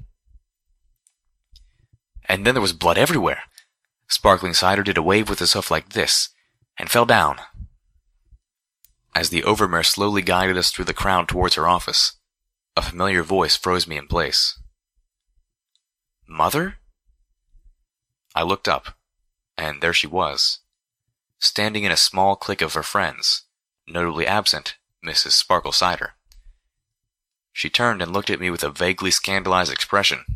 And then there was blood everywhere. Sparkling Cider did a wave with his hoof like this, and fell down. As the Overmare slowly guided us through the crowd towards her office, a familiar voice froze me in place. "Mother?" I looked up, and there she was, standing in a small clique of her friends, notably absent Missus Sparkle Cider. She turned and looked at me with a vaguely scandalized expression.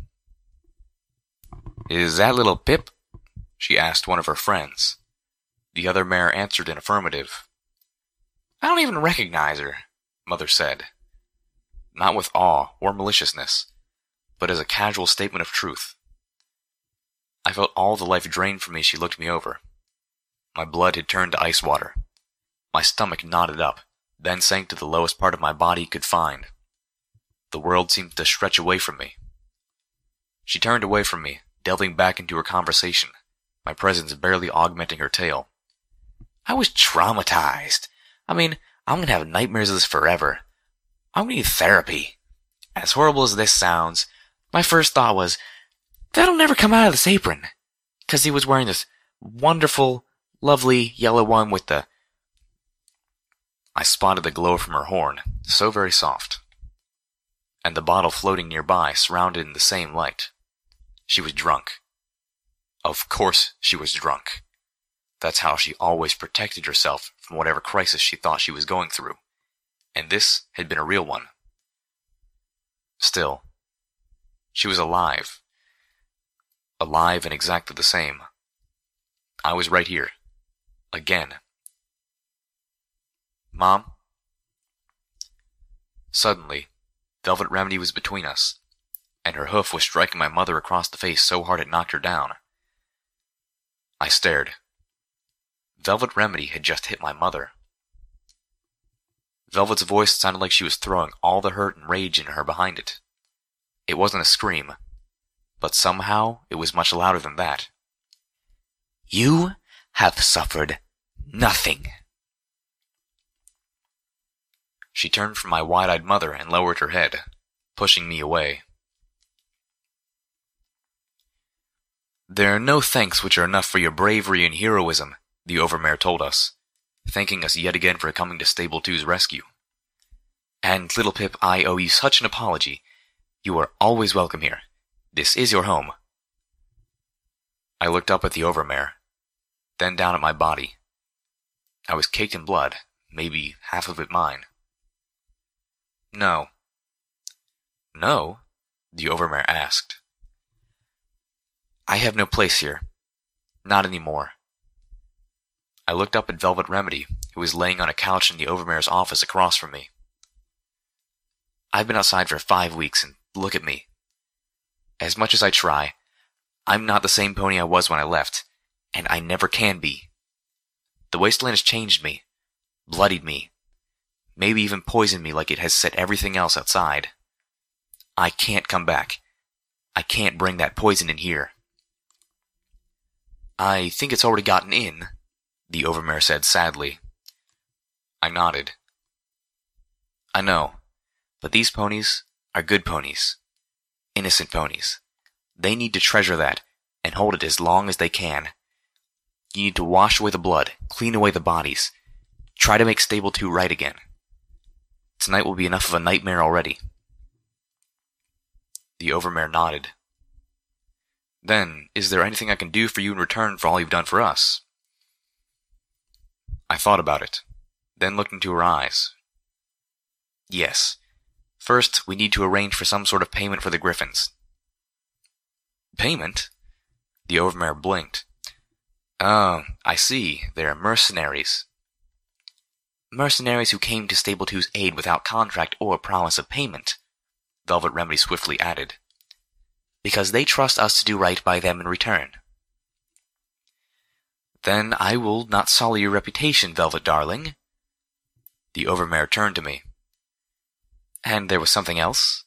"Is that little Pip?" she asked one of her friends. The other mare answered in affirmative. "I don't even recognize her," Mother said, not with awe or maliciousness, but as a casual statement of truth. I felt all the life drained from me as she looked me over. My blood had turned to ice water. My stomach knotted up, then sank to the lowest part of my body it could find. The world seemed to stretch away from me. She turned away from me, delving back into her conversation, my presence barely augmenting her tale. "I was traumatized. I mean, I'm gonna have nightmares of this forever. I'm gonna need therapy. As horrible as this sounds, my first thought was, that'll never come out of this apron, 'cause he was wearing this wonderful, lovely yellow one with the..." I spotted the glow from her horn, so very soft, and the bottle floating nearby, surrounded in the same light. She was drunk. Of course she was drunk. That's how she always protected herself from whatever crisis she thought she was going through, and this had been a real one. Still, she was alive. Alive and exactly the same. I was right here. Again. "Mom?" Suddenly, Velvet Remedy was between us, and her hoof was striking my mother across the face so hard it knocked her down. I stared. Velvet Remedy had just hit my mother. Velvet's voice sounded like she was throwing all the hurt and rage in her behind it. It wasn't a scream, but somehow it was much louder than that. "You have suffered nothing." She turned from my wide-eyed mother and lowered her head, pushing me away. "There are no thanks which are enough for your bravery and heroism," the Overmare told us, thanking us yet again for coming to Stable two's rescue. "And, Little Pip, I owe you such an apology. You are always welcome here. This is your home." I looked up at the Overmare, then down at my body. I was caked in blood, maybe half of it mine. "No." "No?" the Overmare asked. "I have no place here. Not anymore." I looked up at Velvet Remedy, who was laying on a couch in the Overmare's office across from me. "I've been outside for five weeks, and look at me. As much as I try, I'm not the same pony I was when I left, and I never can be. The wasteland has changed me, bloodied me, maybe even poison me like it has set everything else outside. I can't come back. I can't bring that poison in here. I think it's already gotten in, the Overmare said sadly. I nodded. I know, but these ponies are good ponies. Innocent ponies. They need to treasure that and hold it as long as they can. You need to wash away the blood, clean away the bodies, try to make Stable two right again. Tonight will be enough of a nightmare already. The Overmare nodded. Then, is there anything I can do for you in return for all you've done for us? I thought about it, then looked into her eyes. Yes. First, we need to arrange for some sort of payment for the Griffins. Payment? The Overmare blinked. Oh, I see. They're mercenaries. Mercenaries who came to Stable two's aid without contract or promise of payment, Velvet Remedy swiftly added. Because they trust us to do right by them in return. Then I will not sully your reputation, Velvet darling. The Overmare turned to me. And there was something else?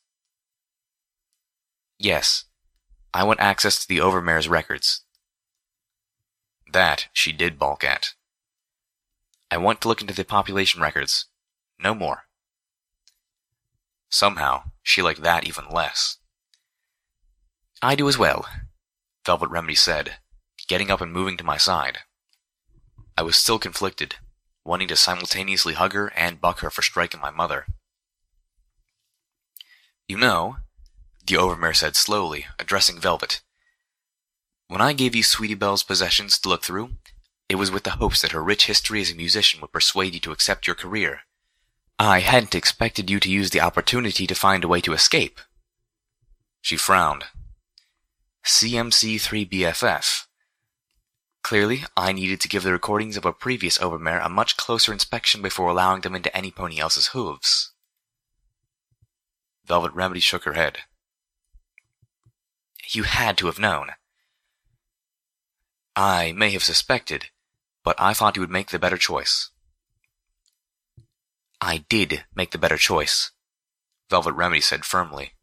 Yes. I want access to the Overmare's records. That she did balk at. I want to look into the population records. No more. Somehow, she liked that even less. I do as well, Velvet Remedy said, getting up and moving to my side. I was still conflicted, wanting to simultaneously hug her and buck her for striking my mother. You know, the Overmare said slowly, addressing Velvet, when I gave you Sweetie Belle's possessions to look through, it was with the hopes that her rich history as a musician would persuade you to accept your career. I hadn't expected you to use the opportunity to find a way to escape. She frowned. C M C three B F F. Clearly, I needed to give the recordings of a previous Overmare a much closer inspection before allowing them into any pony else's hooves. Velvet Remedy shook her head. You had to have known. I may have suspected, but I thought you would make the better choice. I did make the better choice, Velvet Remedy said firmly.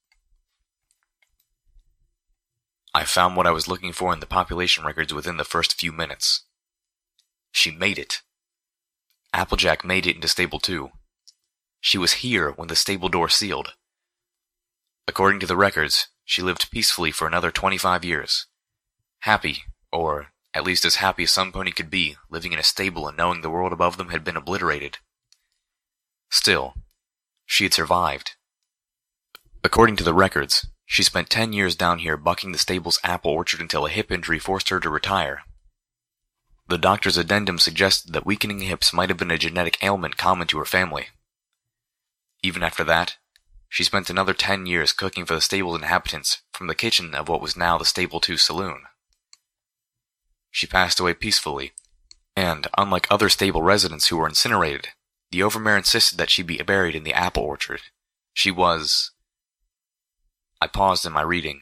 I found what I was looking for in the population records within the first few minutes. She made it. Applejack made it into Stable two. She was here when the stable door sealed. According to the records, she lived peacefully for another twenty-five years. Happy, or at least as happy as some pony could be, living in a stable and knowing the world above them had been obliterated. Still, she had survived. According to the records, she spent ten years down here bucking the stable's apple orchard until a hip injury forced her to retire. The doctor's addendum suggested that weakening hips might have been a genetic ailment common to her family. Even after that, she spent another ten years cooking for the stable's inhabitants from the kitchen of what was now the Stable two saloon. She passed away peacefully, and, unlike other stable residents who were incinerated, the Overmare insisted that she be buried in the apple orchard. She was... I paused in my reading.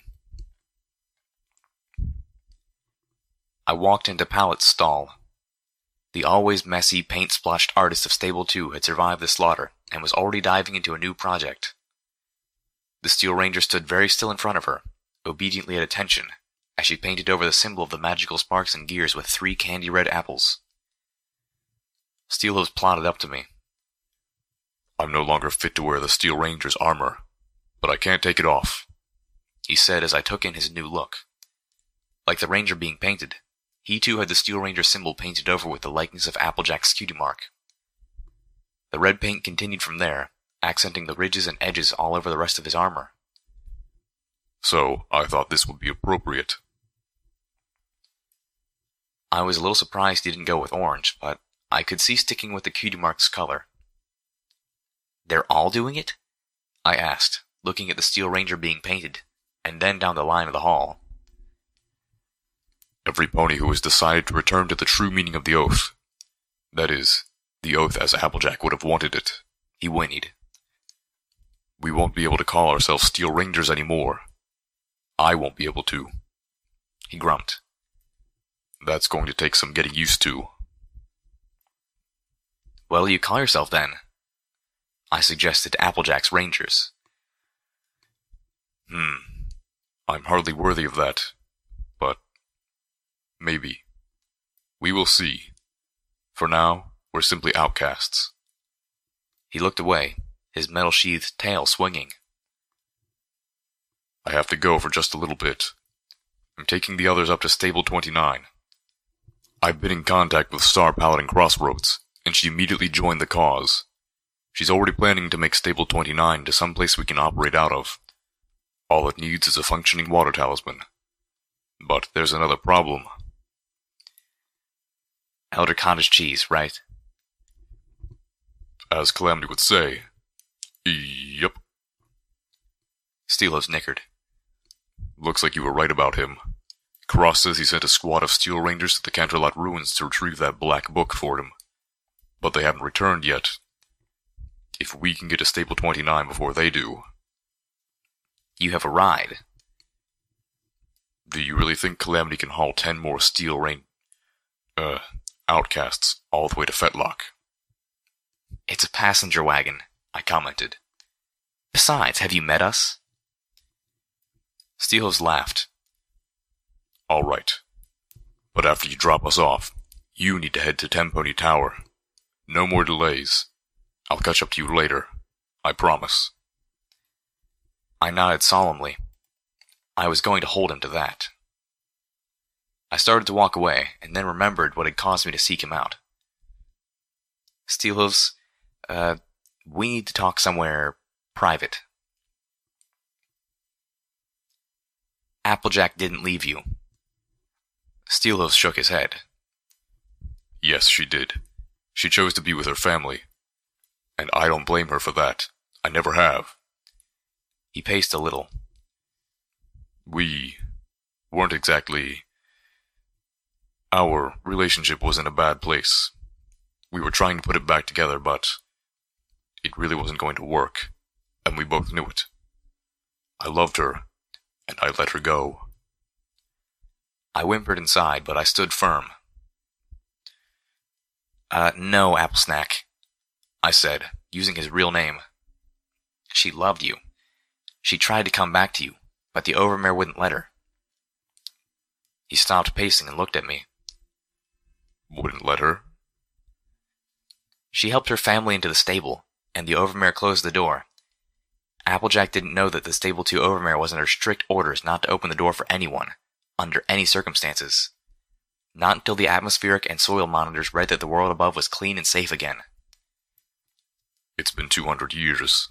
I walked into Pallet's stall. The always messy, paint-splotched artist of Stable two had survived the slaughter and was already diving into a new project. The Steel Ranger stood very still in front of her, obediently at attention, as she painted over the symbol of the magical sparks and gears with three candy-red apples. Steelhooves plodded up to me. I'm no longer fit to wear the Steel Ranger's armor, but I can't take it off, he said as I took in his new look. Like the Ranger being painted, he too had the Steel Ranger symbol painted over with the likeness of Applejack's cutie mark. The red paint continued from there, accenting the ridges and edges all over the rest of his armor. So, I thought this would be appropriate. I was a little surprised he didn't go with orange, but I could see sticking with the cutie mark's color. They're all doing it? I asked, looking at the Steel Ranger being painted, and then down the line of the hall. Every pony who has decided to return to the true meaning of the oath. That is, the oath as Applejack would have wanted it, he whinnied. We won't be able to call ourselves Steel Rangers anymore. I won't be able to, he grumped. That's going to take some getting used to. What'll you call yourself then? I suggested to Applejack's rangers. Hmm. I'm hardly worthy of that. But maybe. We will see. For now, we're simply outcasts. He looked away, his metal-sheathed tail swinging. I have to go for just a little bit. I'm taking the others up to Stable twenty-nine. I've been in contact with Star Paladin Crossroads, and she immediately joined the cause. She's already planning to make Stable twenty-nine to some place we can operate out of. All it needs is a functioning water talisman. But there's another problem. Elder Cottage Cheese, right? As Calamity would say, yep. Steelhooves nickered. Looks like you were right about him. Cross says he sent a squad of Steel Rangers to the Canterlot Ruins to retrieve that black book for him. But they haven't returned yet. If we can get to Stable twenty-nine before they do... You have a ride. Do you really think Calamity can haul ten more Steel Rain... Uh, outcasts all the way to Fetlock? It's a passenger wagon, I commented. Besides, have you met us? Steelhooves laughed. All right. But after you drop us off, you need to head to Tenpony Tower. No more delays. I'll catch up to you later. I promise. I nodded solemnly. I was going to hold him to that. I started to walk away, and then remembered what had caused me to seek him out. Steelhooves, uh, we need to talk somewhere private. Applejack didn't leave you. Steelhooves shook his head. Yes, she did. She chose to be with her family. And I don't blame her for that. I never have. He paced a little. We weren't exactly... Our relationship was in a bad place. We were trying to put it back together, but it really wasn't going to work, and we both knew it. I loved her, and I let her go. I whimpered inside, but I stood firm. Uh, no, Applesnack, I said, using his real name. She loved you. She tried to come back to you, but the Overmare wouldn't let her. He stopped pacing and looked at me. Wouldn't let her? She helped her family into the stable, and the Overmare closed the door. Applejack didn't know that the Stable two Overmare was under strict orders not to open the door for anyone, under any circumstances. Not until the atmospheric and soil monitors read that the world above was clean and safe again. It's been two hundred years.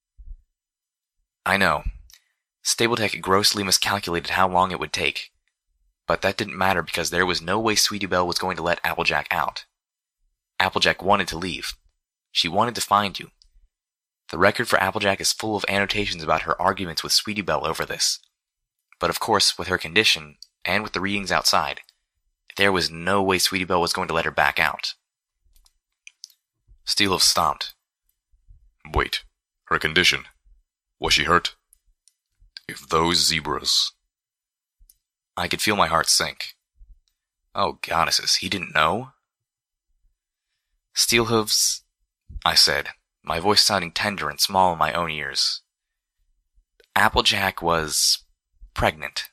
I know. Stapletech grossly miscalculated how long it would take. But that didn't matter because there was no way Sweetie Belle was going to let Applejack out. Applejack wanted to leave. She wanted to find you. The record for Applejack is full of annotations about her arguments with Sweetie Belle over this. But of course, with her condition, and with the readings outside, there was no way Sweetie Belle was going to let her back out. Steelhooves stomped. Wait, her condition. Was she hurt? If those zebras... I could feel my heart sink. Oh, goddesses, he didn't know? Steelhooves, I said, my voice sounding tender and small in my own ears. Applejack was pregnant.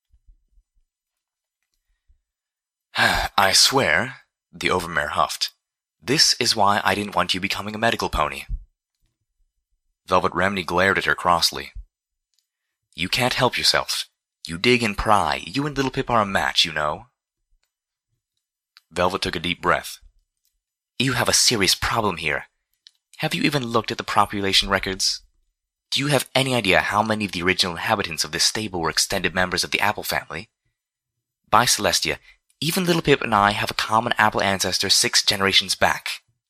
I swear, the Overmare huffed, this is why I didn't want you becoming a medical pony. Velvet Remedy glared at her crossly. You can't help yourself. You dig and pry. You and Little Pip are a match, you know. Velvet took a deep breath. You have a serious problem here. Have you even looked at the population records? Do you have any idea how many of the original inhabitants of this stable were extended members of the Apple family? By Celestia, even Little Pip and I have a common Apple ancestor six generations back.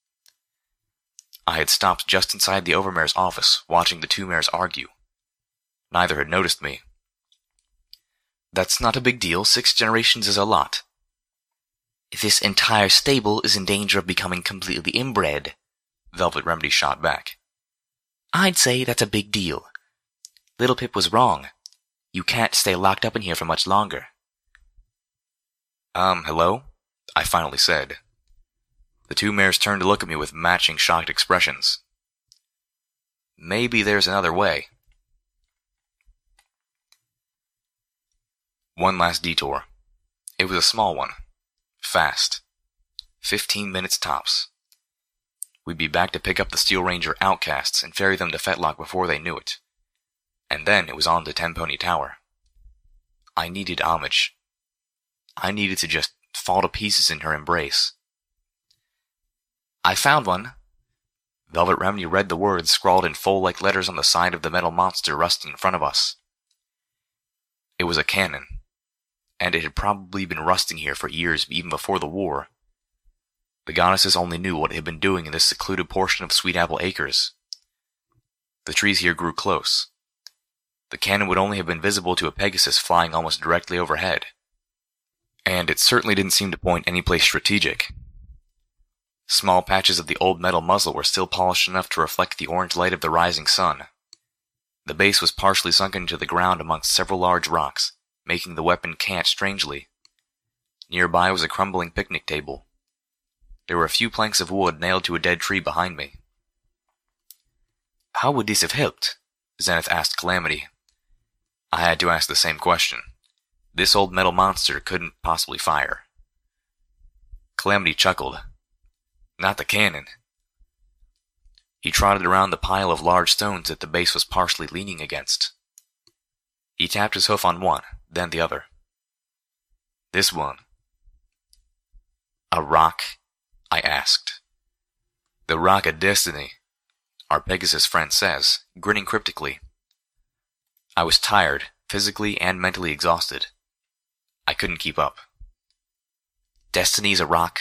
I had stopped just inside the Overmare's office, watching the two mares argue. Neither had noticed me. That's not a big deal. Six generations is a lot. This entire stable is in danger of becoming completely inbred, Velvet Remedy shot back. I'd say that's a big deal. Little Pip was wrong. You can't stay locked up in here for much longer. Um, hello? I finally said. The two mares turned to look at me with matching shocked expressions. Maybe there's another way. One last detour. It was a small one. Fast. Fifteen minutes tops. We'd be back to pick up the Steel Ranger outcasts and ferry them to Fetlock before they knew it. And then it was on to Ten Pony Tower. I needed homage. I needed to just fall to pieces in her embrace. I found one. Velvet Remedy read the words scrawled in full-like letters on the side of the metal monster rusting in front of us. It was a cannon, and it had probably been rusting here for years even before the war. The goddesses only knew what it had been doing in this secluded portion of Sweet Apple Acres. The trees here grew close. The cannon would only have been visible to a Pegasus flying almost directly overhead. And it certainly didn't seem to point any place strategic. Small patches of the old metal muzzle were still polished enough to reflect the orange light of the rising sun. The base was partially sunken into the ground amongst several large rocks, making the weapon cant strangely. Nearby was a crumbling picnic table. There were a few planks of wood nailed to a dead tree behind me. How would this have helped? Zenith asked Calamity. I had to ask the same question. This old metal monster couldn't possibly fire. Calamity chuckled. Not the cannon. He trotted around the pile of large stones that the base was partially leaning against. He tapped his hoof on one, then the other. This one. A rock? I asked. The Rock of Destiny, our Pegasus friend says, grinning cryptically. I was tired, physically and mentally exhausted. I couldn't keep up. Destiny's a rock?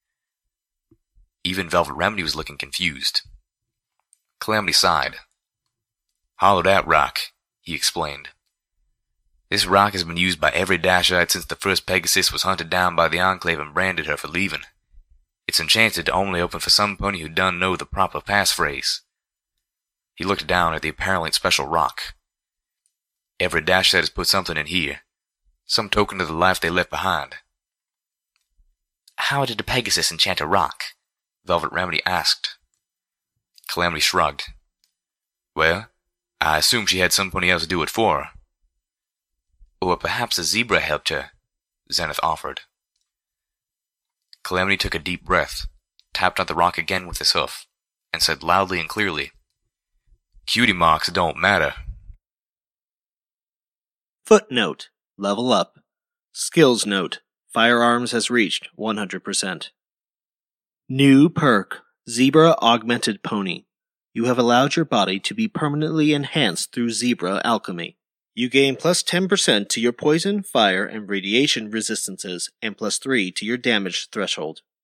Even Velvet Remedy was looking confused. Calamity sighed. Hollowed out rock, he explained. This rock has been used by every Dashite since the first Pegasus was hunted down by the Enclave and branded her for leaving. It's enchanted to only open for some pony who doesn't know the proper passphrase. He looked down at the apparently special rock. Every Dashite has put something in here, some token of the life they left behind. How did a Pegasus enchant a rock? Velvet Remedy asked. Calamity shrugged. Well, I assume she had some pony else do it for her. Or perhaps a zebra helped her, Zenith offered. Calamity took a deep breath, tapped on the rock again with his hoof, and said loudly and clearly, Cutie marks don't matter. Footnote. Level up. Skills note. Firearms has reached one hundred percent. New perk. Zebra Augmented Pony. You have allowed your body to be permanently enhanced through Zebra Alchemy. You gain plus ten percent to your poison, fire, and radiation resistances, and plus three to your damage threshold.